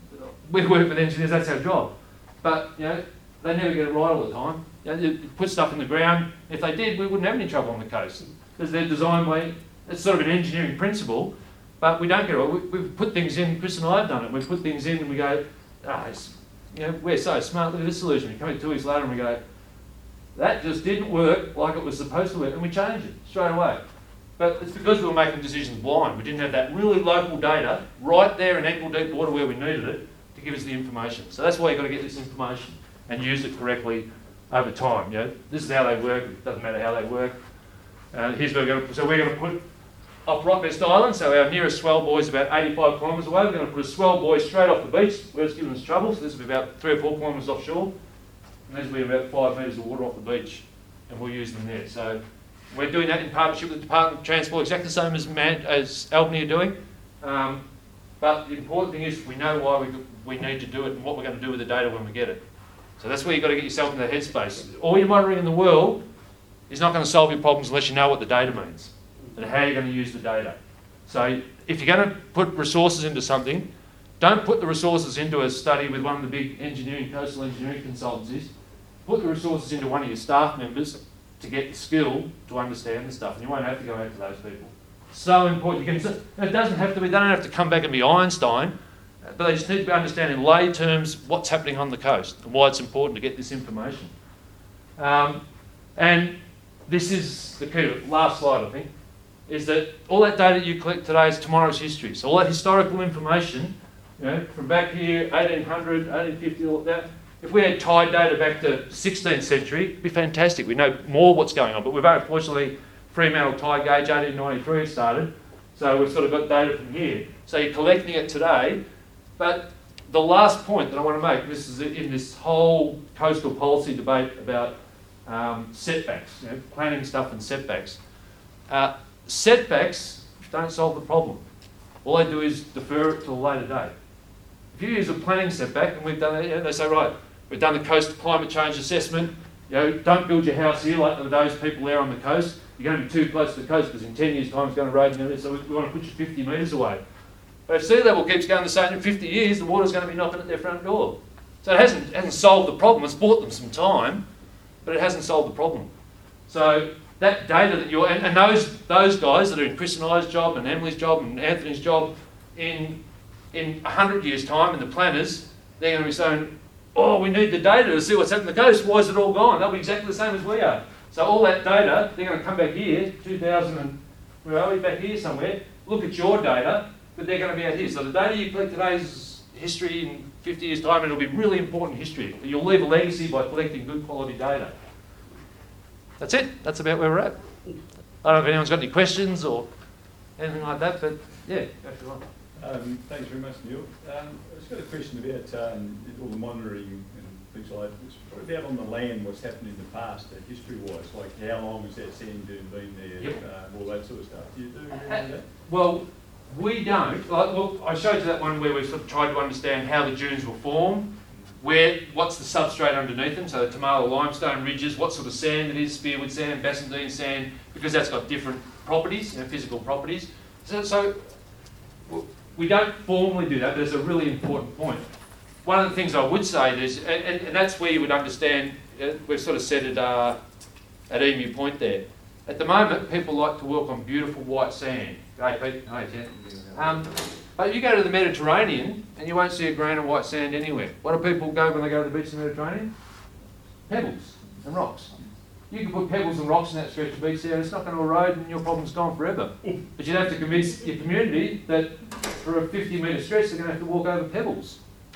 we work with engineers, that's our job. But, you know, they never get it right all the time. You know, you put stuff in the ground. If they did, we wouldn't have any trouble on the coast. Because they're designed way, it's sort of an engineering principle, but we don't get it right. We put things in, Chris and I have done it, we put things in and we go, you know, we're so smart, look at this solution. We come in 2 weeks later and we go, that just didn't work like it was supposed to work, and we change it straight away. But it's because we were making decisions blind. We didn't have that really local data right there in ankle deep water where we needed it to give us the information. So that's why you've got to get this information and use it correctly over time. You know, this is how they work. It doesn't matter how they work. Here's where we're going to put off Rottnest Island. So our nearest swell buoy is about 85 kilometres away. We're going to put a swell buoy straight off the beach where it's giving us trouble. So this will be about 3 or 4 kilometres offshore. And this will be about 5 metres of water off the beach, and we'll use them there. So we're doing that in partnership with the Department of Transport, exactly the same as Albany are doing. But the important thing is we know why we need to do it and what we're going to do with the data when we get it. So that's where you've got to get yourself in the headspace. All your monitoring in the world is not going to solve your problems unless you know what the data means and how you're going to use the data. So if you're going to put resources into something, don't put the resources into a study with one of the big coastal engineering consultancies. Put the resources into one of your staff members to get the skill to understand the stuff, and you won't have to go out to those people. So important. It doesn't have to be, they don't have to come back and be Einstein, but they just need to be understanding in lay terms what's happening on the coast and why it's important to get this information. And this is the key, last slide I think, is that all that data you collect today is tomorrow's history. So all that historical information, you know, from back here, 1800, 1850, all that, if we had tide data back to 16th century, it'd be fantastic. We know more what's going on, but we've unfortunately, Fremantle tide gauge, 1893 started, so we've sort of got data from here. So you're collecting it today, but the last point that I want to make, this is in this whole coastal policy debate about setbacks, you know, planning stuff and setbacks. Setbacks don't solve the problem. All they do is defer it to a later date. If you use a planning setback, and we've done it, you know, they say, right, we've done the coast climate change assessment, you know, don't build your house here like those people there on the coast. You're going to be too close to the coast because in 10 years' time it's going to rain, so we want to put you 50 metres away. But if sea level keeps going the same in 50 years, the water's going to be knocking at their front door. So it hasn't solved the problem. It's bought them some time, but it hasn't solved the problem. So that data that you're, and those guys that are in Chris and I's job and Emily's job and Anthony's job, in 100 years' time, and the planners, they're going to be saying, oh, we need the data to see what's happening on the coast. Why is it all gone? They'll be exactly the same as we are. So all that data, they're going to come back here, 2000 and, where are we, back here somewhere, look at your data, but they're going to be out here. So the data you collect today is history in 50 years' time, and it'll be really important history. You'll leave a legacy by collecting good quality data. That's it. That's about where we're at. I don't know if anyone's got any questions or anything like that, but yeah, go for it. Thanks very much, Neil. I've just got a question about all the monitoring and things like that. What about on the land, what's happened in the past, history-wise? Like how long has that sand dune been there, Yep. all that sort of stuff? Do you do any of that? Well, we don't. Well, I showed you that one where we sort of tried to understand how the dunes were formed, what's the substrate underneath them, so the Tamala limestone ridges, what sort of sand it is, spearwood sand, Bassendean sand, because that's got different properties, you know, physical properties. So we don't formally do that, but it's a really important point. One of the things I would say is, and that's where you would understand, we've sort of said it at Emu Point there. At the moment, people like to work on beautiful white sand. Hey, Pete. Hey, Jen. But you go to the Mediterranean and you won't see a grain of white sand anywhere. What do people go when they go to the beach in the Mediterranean? Pebbles and rocks. You can put pebbles and rocks in that stretch of beach there and it's not going to erode and your problem's gone forever. But you'd have to convince your community that for a 50-metre stretch they're going to have to walk over pebbles.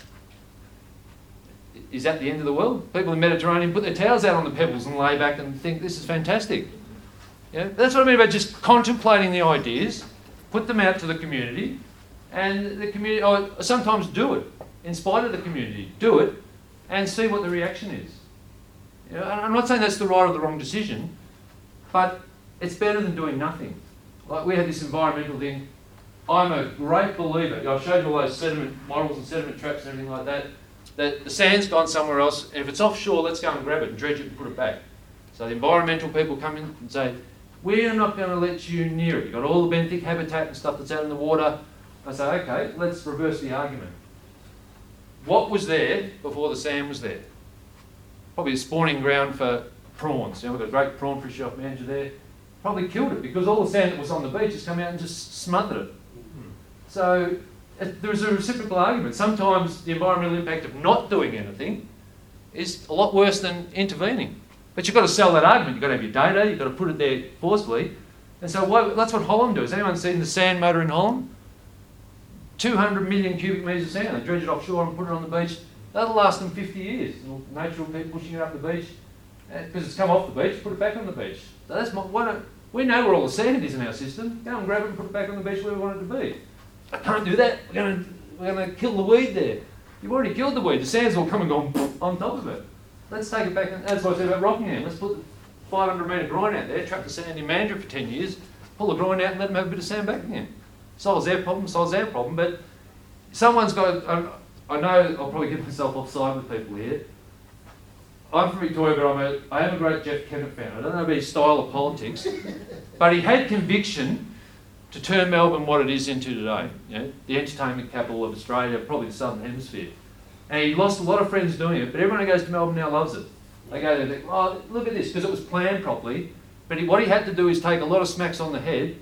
Is that the end of the world? People in the Mediterranean put their towels out on the pebbles and lay back and think this is fantastic. Yeah? That's what I mean about just contemplating the ideas, put them out to the community, and the community, or sometimes do it, in spite of the community, do it, and see what the reaction is. You know, I'm not saying that's the right or the wrong decision, but it's better than doing nothing. Like we had this environmental thing. I'm a great believer, I've showed you all those sediment models and sediment traps and everything like that, that the sand's gone somewhere else, and if it's offshore, let's go and grab it and dredge it and put it back. So the environmental people come in and say, we're not going to let you near it. You've got all the benthic habitat and stuff that's out in the water. I say, okay, let's reverse the argument. what was there before the sand was there? Probably a spawning ground for prawns. You know, we've got a great prawn fish shop manager there. Probably killed it because all the sand that was on the beach has come out and just smothered it. So there's a reciprocal argument. Sometimes the environmental impact of not doing anything is a lot worse than intervening. But you've got to sell that argument. You've got to have your data, you've got to put it there forcefully. And so that's what Holland do. Has anyone seen the sand motor in Holland? 200 million cubic metres of sand. They dredge it offshore and put it on the beach. That'll last them 50 years. Nature will keep pushing it up the beach. Because it's come off the beach, put it back on the beach. So that's we know where all the sand is in our system. Go and grab it and put it back on the beach where we want it to be. I can't do that. We're going to kill the weed there. You've already killed the weed. The sand's all come and gone on top of it. Let's take it back. That's what I said about Rockingham. Let's put the 500 metre groin out there, trap the sand in Mandurah for 10 years, pull the groin out and let them have a bit of sand back again. Solves their problem, solves our problem. But someone's got... I know I'll probably get myself offside with people here. I'm from Victoria, but I am a great Jeff Kennett fan. I don't know about his style of politics, but he had conviction to turn Melbourne what it is into today. You know, the entertainment capital of Australia, probably the Southern Hemisphere. And he lost a lot of friends doing it, but everyone who goes to Melbourne now loves it. They go there and think, oh, look at this, because it was planned properly. But what he had to do is take a lot of smacks on the head.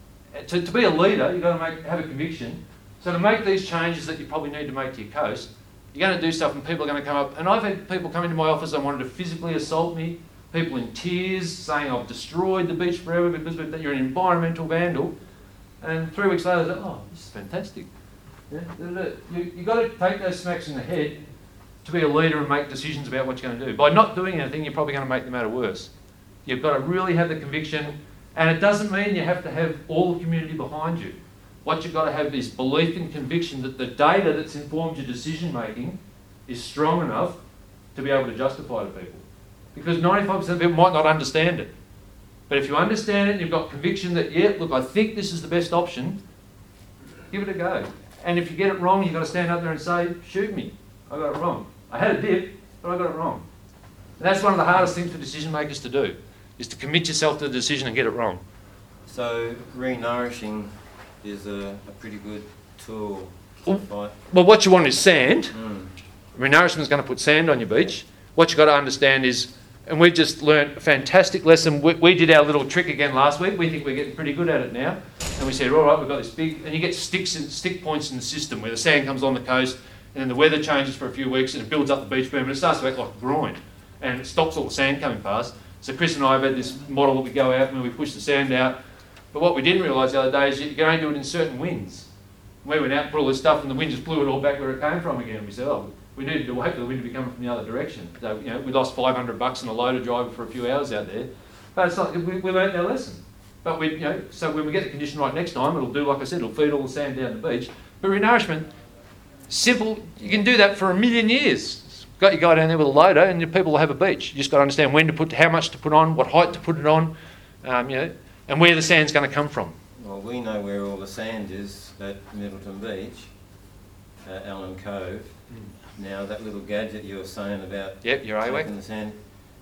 To be a leader, you've got to have a conviction. So to make these changes that you probably need to make to your coast, you're going to do stuff and people are going to come up. And I've had people come into my office and wanted to physically assault me, people in tears saying I've destroyed the beach forever because you're an environmental vandal. And 3 weeks later, they're like, oh, this is fantastic. Yeah? You've got to take those smacks in the head to be a leader and make decisions about what you're going to do. By not doing anything, you're probably going to make the matter worse. You've got to really have the conviction, and it doesn't mean you have to have all the community behind you. What you've got to have is belief and conviction that the data that's informed your decision making is strong enough to be able to justify to people. Because 95% of people might not understand it. But if you understand it and you've got conviction that, yeah, look, I think this is the best option, give it a go. And if you get it wrong, you've got to stand up there and say, shoot me, I got it wrong. I had a dip, but I got it wrong. And that's one of the hardest things for decision makers to do, is to commit yourself to the decision and get it wrong. So re-nourishing is a pretty good tool to fight. Well, what you want is sand. Re-nourishment is going to put sand on your beach. What you've got to understand is, and we've just learnt a fantastic lesson. We did our little trick again last week. We think we're getting pretty good at it now. And we said, all right, we've got this big... And you get stick points in the system where the sand comes on the coast and then the weather changes for a few weeks and it builds up the beach boom and it starts to act like a groin. And it stops all the sand coming past. So Chris and I have had this model that we go out and we push the sand out. But what we didn't realise the other day is you can only do it in certain winds. We went out and put all this stuff and the wind just blew it all back where it came from again. And we said, oh, we needed to wait for the wind to be coming from the other direction. So, you know, we lost $500 and a loader driver for a few hours out there. But it's like, we learnt our lesson. But we, you know, so when we get the condition right next time, it'll do, like I said, it'll feed all the sand down the beach. But re-nourishment, simple, you can do that for 1,000,000 years. Got your guy down there with a loader and your people will have a beach. You just got to understand when to put, how much to put on, what height to put it on, you know, and where the sand's going to come from. Well, we know where all the sand is at Middleton Beach, Allen Cove. Now, that little gadget you were saying about your AWAC, taking the sand,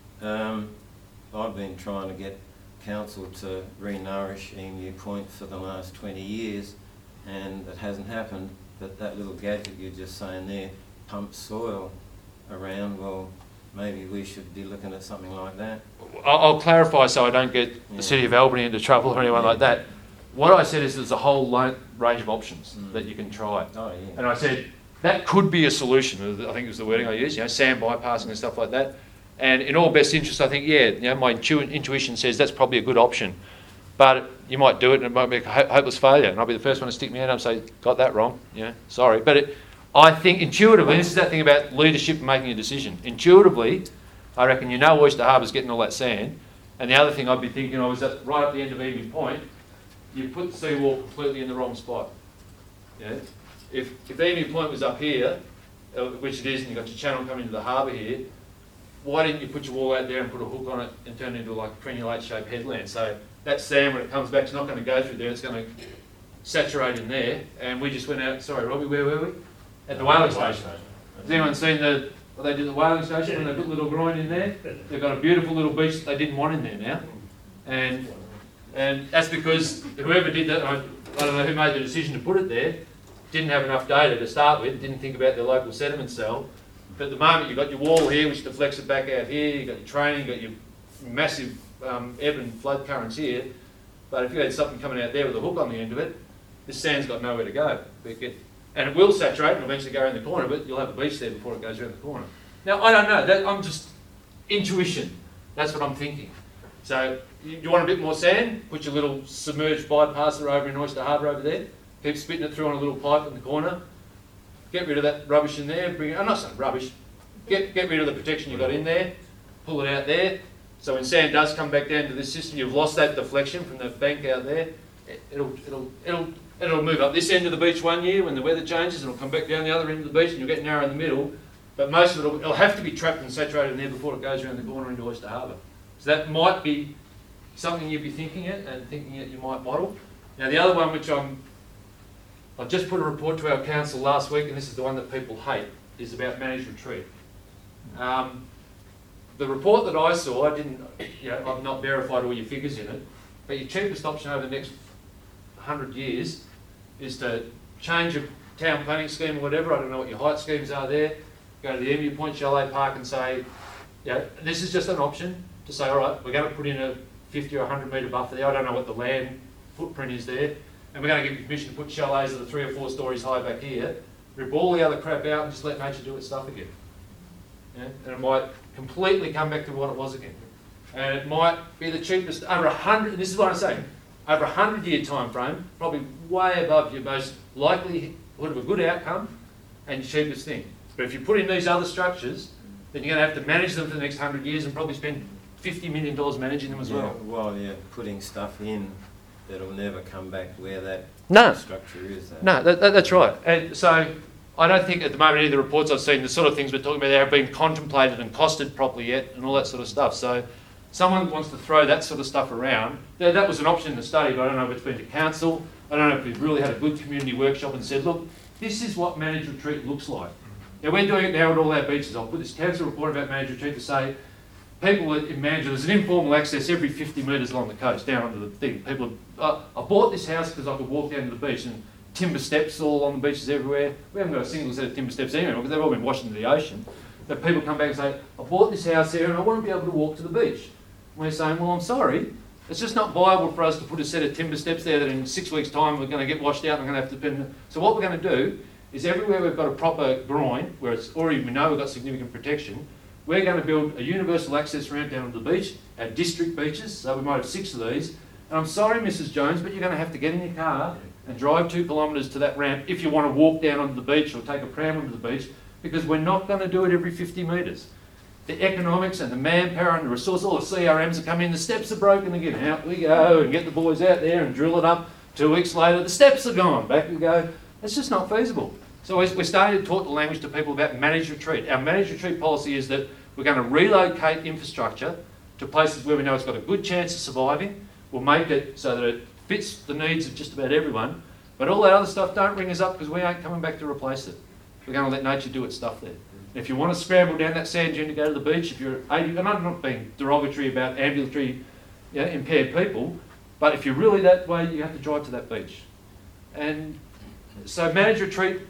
I've been trying to get council to re-nourish Emu Point for the last 20 years, and it hasn't happened. But that little gadget you're just saying there pumps soil around. Well, maybe we should be looking at something like that. I'll clarify so I don't get the City of Albany into trouble or anyone like that. What I said is there's a whole range of options that you can try. Oh, yeah. And I said that could be a solution. I think was the wording I used, you know, sand bypassing and stuff like that. And in all best interest, I think, yeah, you know, my intuition says that's probably a good option. But you might do it and it might be a hopeless failure. And I'll be the first one to stick my hand up and say, got that wrong, you know, sorry. But I think intuitively, this is that thing about leadership and making a decision. Intuitively, I reckon you know Oyster Harbour's getting all that sand. And the other thing I'd be thinking of is that right at the end of Emu Point, you put the seawall completely in the wrong spot. Yeah? If Emu Point was up here, which it is, and you've got your channel coming into the harbour here, why didn't you put your wall out there and put a hook on it and turn it into like a crenulate-shaped headland? So that sand, when it comes back, it's not going to go through there, it's going to saturate in there. And we just went out, sorry Robbie, where were we? At the whaling station. Has anyone seen what they did at the whaling station when they put Little Groin in there? They've got a beautiful little beach that they didn't want in there now. And that's because whoever did that, I don't know who made the decision to put it there, didn't have enough data to start with, didn't think about their local sediment cell. But at the moment, you've got your wall here, which deflects it back out here, you've got your training, you've got your massive ebb and flood currents here. But if you had something coming out there with a hook on the end of it, this sand's got nowhere to go. And it will saturate and eventually go around the corner, but you'll have a beach there before it goes around the corner. Now, I don't know, I'm just intuition. That's what I'm thinking. So, you want a bit more sand? Put your little submerged bypasser over in Oyster Harbour over there. Keep spitting it through on a little pipe in the corner. Get rid of that rubbish in there. I'm not saying rubbish. Get rid of the protection you've got in there. Pull it out there. So when sand does come back down to this system, you've lost that deflection from the bank out there. It'll move up this end of the beach one year when the weather changes, and it'll come back down the other end of the beach, and you'll get narrow in the middle. But most of it'll have to be trapped and saturated in there before it goes around the corner into Oyster Harbour. So that might be something you'd be thinking it and thinking it you might model. Now the other one, which I've just put a report to our council last week, and this is the one that people hate, is about managed retreat. The report that I saw, I've not verified all your figures in it, but your cheapest option over the next 100 years is to change your town planning scheme or whatever. I don't know what your height schemes are there. Go to the Emu Point Chalet Park and say, this is just an option to say, all right, we're going to put in a 50 or 100 metre buffer there. I don't know what the land footprint is there. And we're going to give you permission to put chalets that are 3 or 4 stories high back here, rip all the other crap out and just let nature do its stuff again. And it might completely come back to what it was again. And it might be the cheapest, over 100, this is what I'm saying, over 100-year time frame, probably way above your most likelihood of a good outcome and your cheapest thing. But if you put in these other structures, then you're going to have to manage them for the next 100 years and probably spend $50 million managing them as well. While you're putting stuff in that'll never come back where that structure is. No, that's right. And so I don't think at the moment any of the reports I've seen, the sort of things we're talking about there have been contemplated and costed properly yet and all that sort of stuff. So someone wants to throw that sort of stuff around. That was an option in the study, but I don't know if it's been to council. I don't know if we've really had a good community workshop and said, look, this is what managed retreat looks like. Now we're doing it now at all our beaches. I'll put this council report about managed retreat to say people in Mandurah, there's an informal access every 50 metres along the coast down onto the thing. People have, I bought this house because I could walk down to the beach, and timber steps all along the beaches everywhere. We haven't got a single set of timber steps anywhere because they've all been washed into the ocean. But people come back and say, I bought this house here and I want to be able to walk to the beach. And we're saying, well, I'm sorry, it's just not viable for us to put a set of timber steps there that in 6 weeks' time we're going to get washed out and we're going to have to spend. So what we're going to do is everywhere we've got a proper groin, where it's already, we know we've got significant protection, we're going to build a universal access ramp down to the beach, our district beaches, so we might have 6 of these. And I'm sorry, Mrs. Jones, but you're going to have to get in your car and drive 2 kilometres to that ramp if you want to walk down onto the beach or take a pram onto the beach, because we're not going to do it every 50 metres. The economics and the manpower and the resource, all the CRMs are coming in, the steps are broken again. Out we go and get the boys out there and drill it up. 2 weeks later, the steps are gone. Back we go. It's just not feasible. So we're starting to talk the language to people about managed retreat. Our managed retreat policy is that we're going to relocate infrastructure to places where we know it's got a good chance of surviving. We'll make it so that it fits the needs of just about everyone. But all that other stuff, don't ring us up because we ain't coming back to replace it. We're going to let nature do its stuff there. If you want to scramble down that sand dune to go to the beach, if you're 80, and I'm not being derogatory about ambulatory impaired people, but if you're really that way, you have to drive to that beach. And so managed retreat,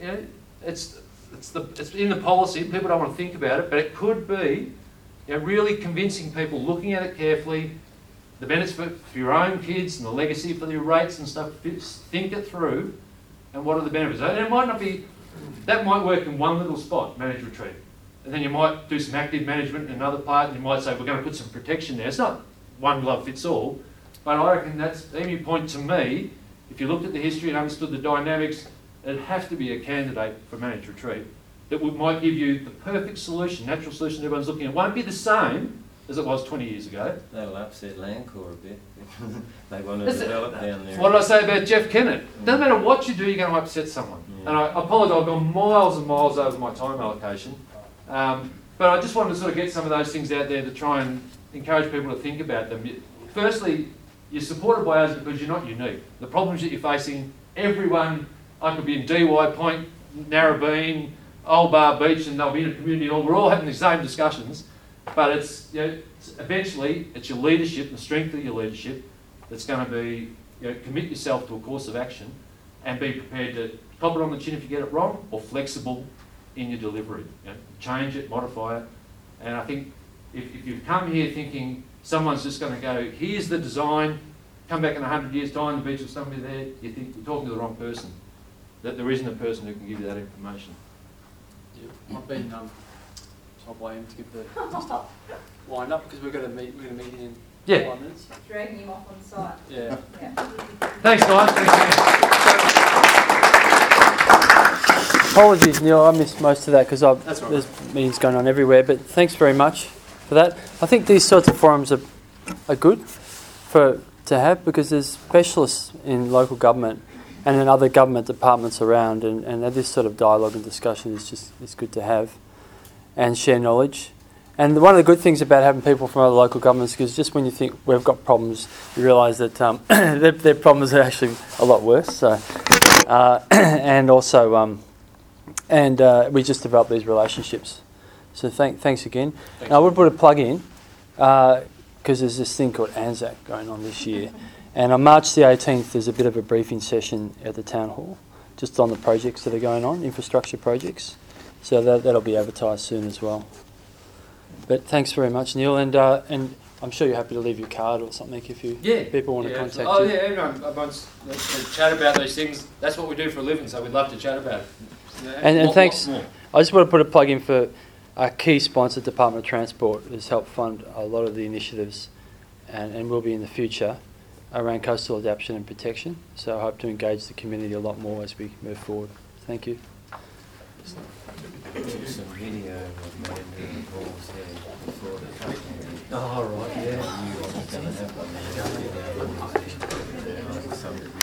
it's in the policy. People don't want to think about it, but it could be really convincing people, looking at it carefully, the benefits for your own kids and the legacy for your rates and stuff. Think it through, and what are the benefits? And it might not be. That might work in one little spot, managed retreat. And then you might do some active management in another part, and you might say, we're going to put some protection there. It's not one glove fits all, but I reckon that's the Emu Point to me. If you looked at the history and understood the dynamics, it'd have to be a candidate for managed retreat that might give you the perfect solution, natural solution everyone's looking at. It won't be the same as it was 20 years ago. That'll upset Landcorp a bit because they want to develop down there. What did I say about Jeff Kennett? Doesn't matter what you do, you're going to upset someone. Yeah. And I apologise, I've gone miles and miles over my time allocation. But I just wanted to sort of get some of those things out there to try and encourage people to think about them. Firstly, you're supported by us because you're not unique. The problems that you're facing, everyone, I could be in DY Point, Narrabeen, Old Bar Beach, and they'll be in a community hall. We're all having the same discussions, but eventually it's your leadership, the strength of your leadership, that's going to be, commit yourself to a course of action. and be prepared to pop it on the chin if you get it wrong, or flexible in your delivery. You know, change it, modify it. And I think if you've come here thinking someone's just going to go, here's the design, come back in 100 years' time, the beach will still be there, you think you're talking to the wrong person. That there isn't a person who can give you that information. Yeah, I've been told by him to give the wind up because we're going to meet in 5 minutes. Dragging him off on site. Yeah. Thanks, guys. Apologies, Neil, I missed most of that because That's all right. there's meetings going on everywhere, but thanks very much for that. I think these sorts of forums are good to have because there's specialists in local government and in other government departments around, and this sort of dialogue and discussion is good to have and share knowledge. And one of the good things about having people from other local governments is just when you think we've got problems, you realise that their problems are actually a lot worse. So, and also, we just develop these relationships. So thanks again. Now, I would put a plug in because there's this thing called ANZAC going on this year. And on March the 18th, there's a bit of a briefing session at the Town Hall, just on the projects that are going on, infrastructure projects. So that'll be advertised soon as well. But thanks very much, Neil, and I'm sure you're happy to leave your card or something if people want to contact you. Oh yeah, everyone wants to chat about these things. That's what we do for a living, so we'd love to chat about it. And thanks. I just want to put a plug in for our key sponsor, Department of Transport, has helped fund a lot of the initiatives and will be in the future around coastal adaptation and protection. So I hope to engage the community a lot more as we move forward. Thank you. Some video of me doing calls there before the company. Oh right, yeah. You want to have one.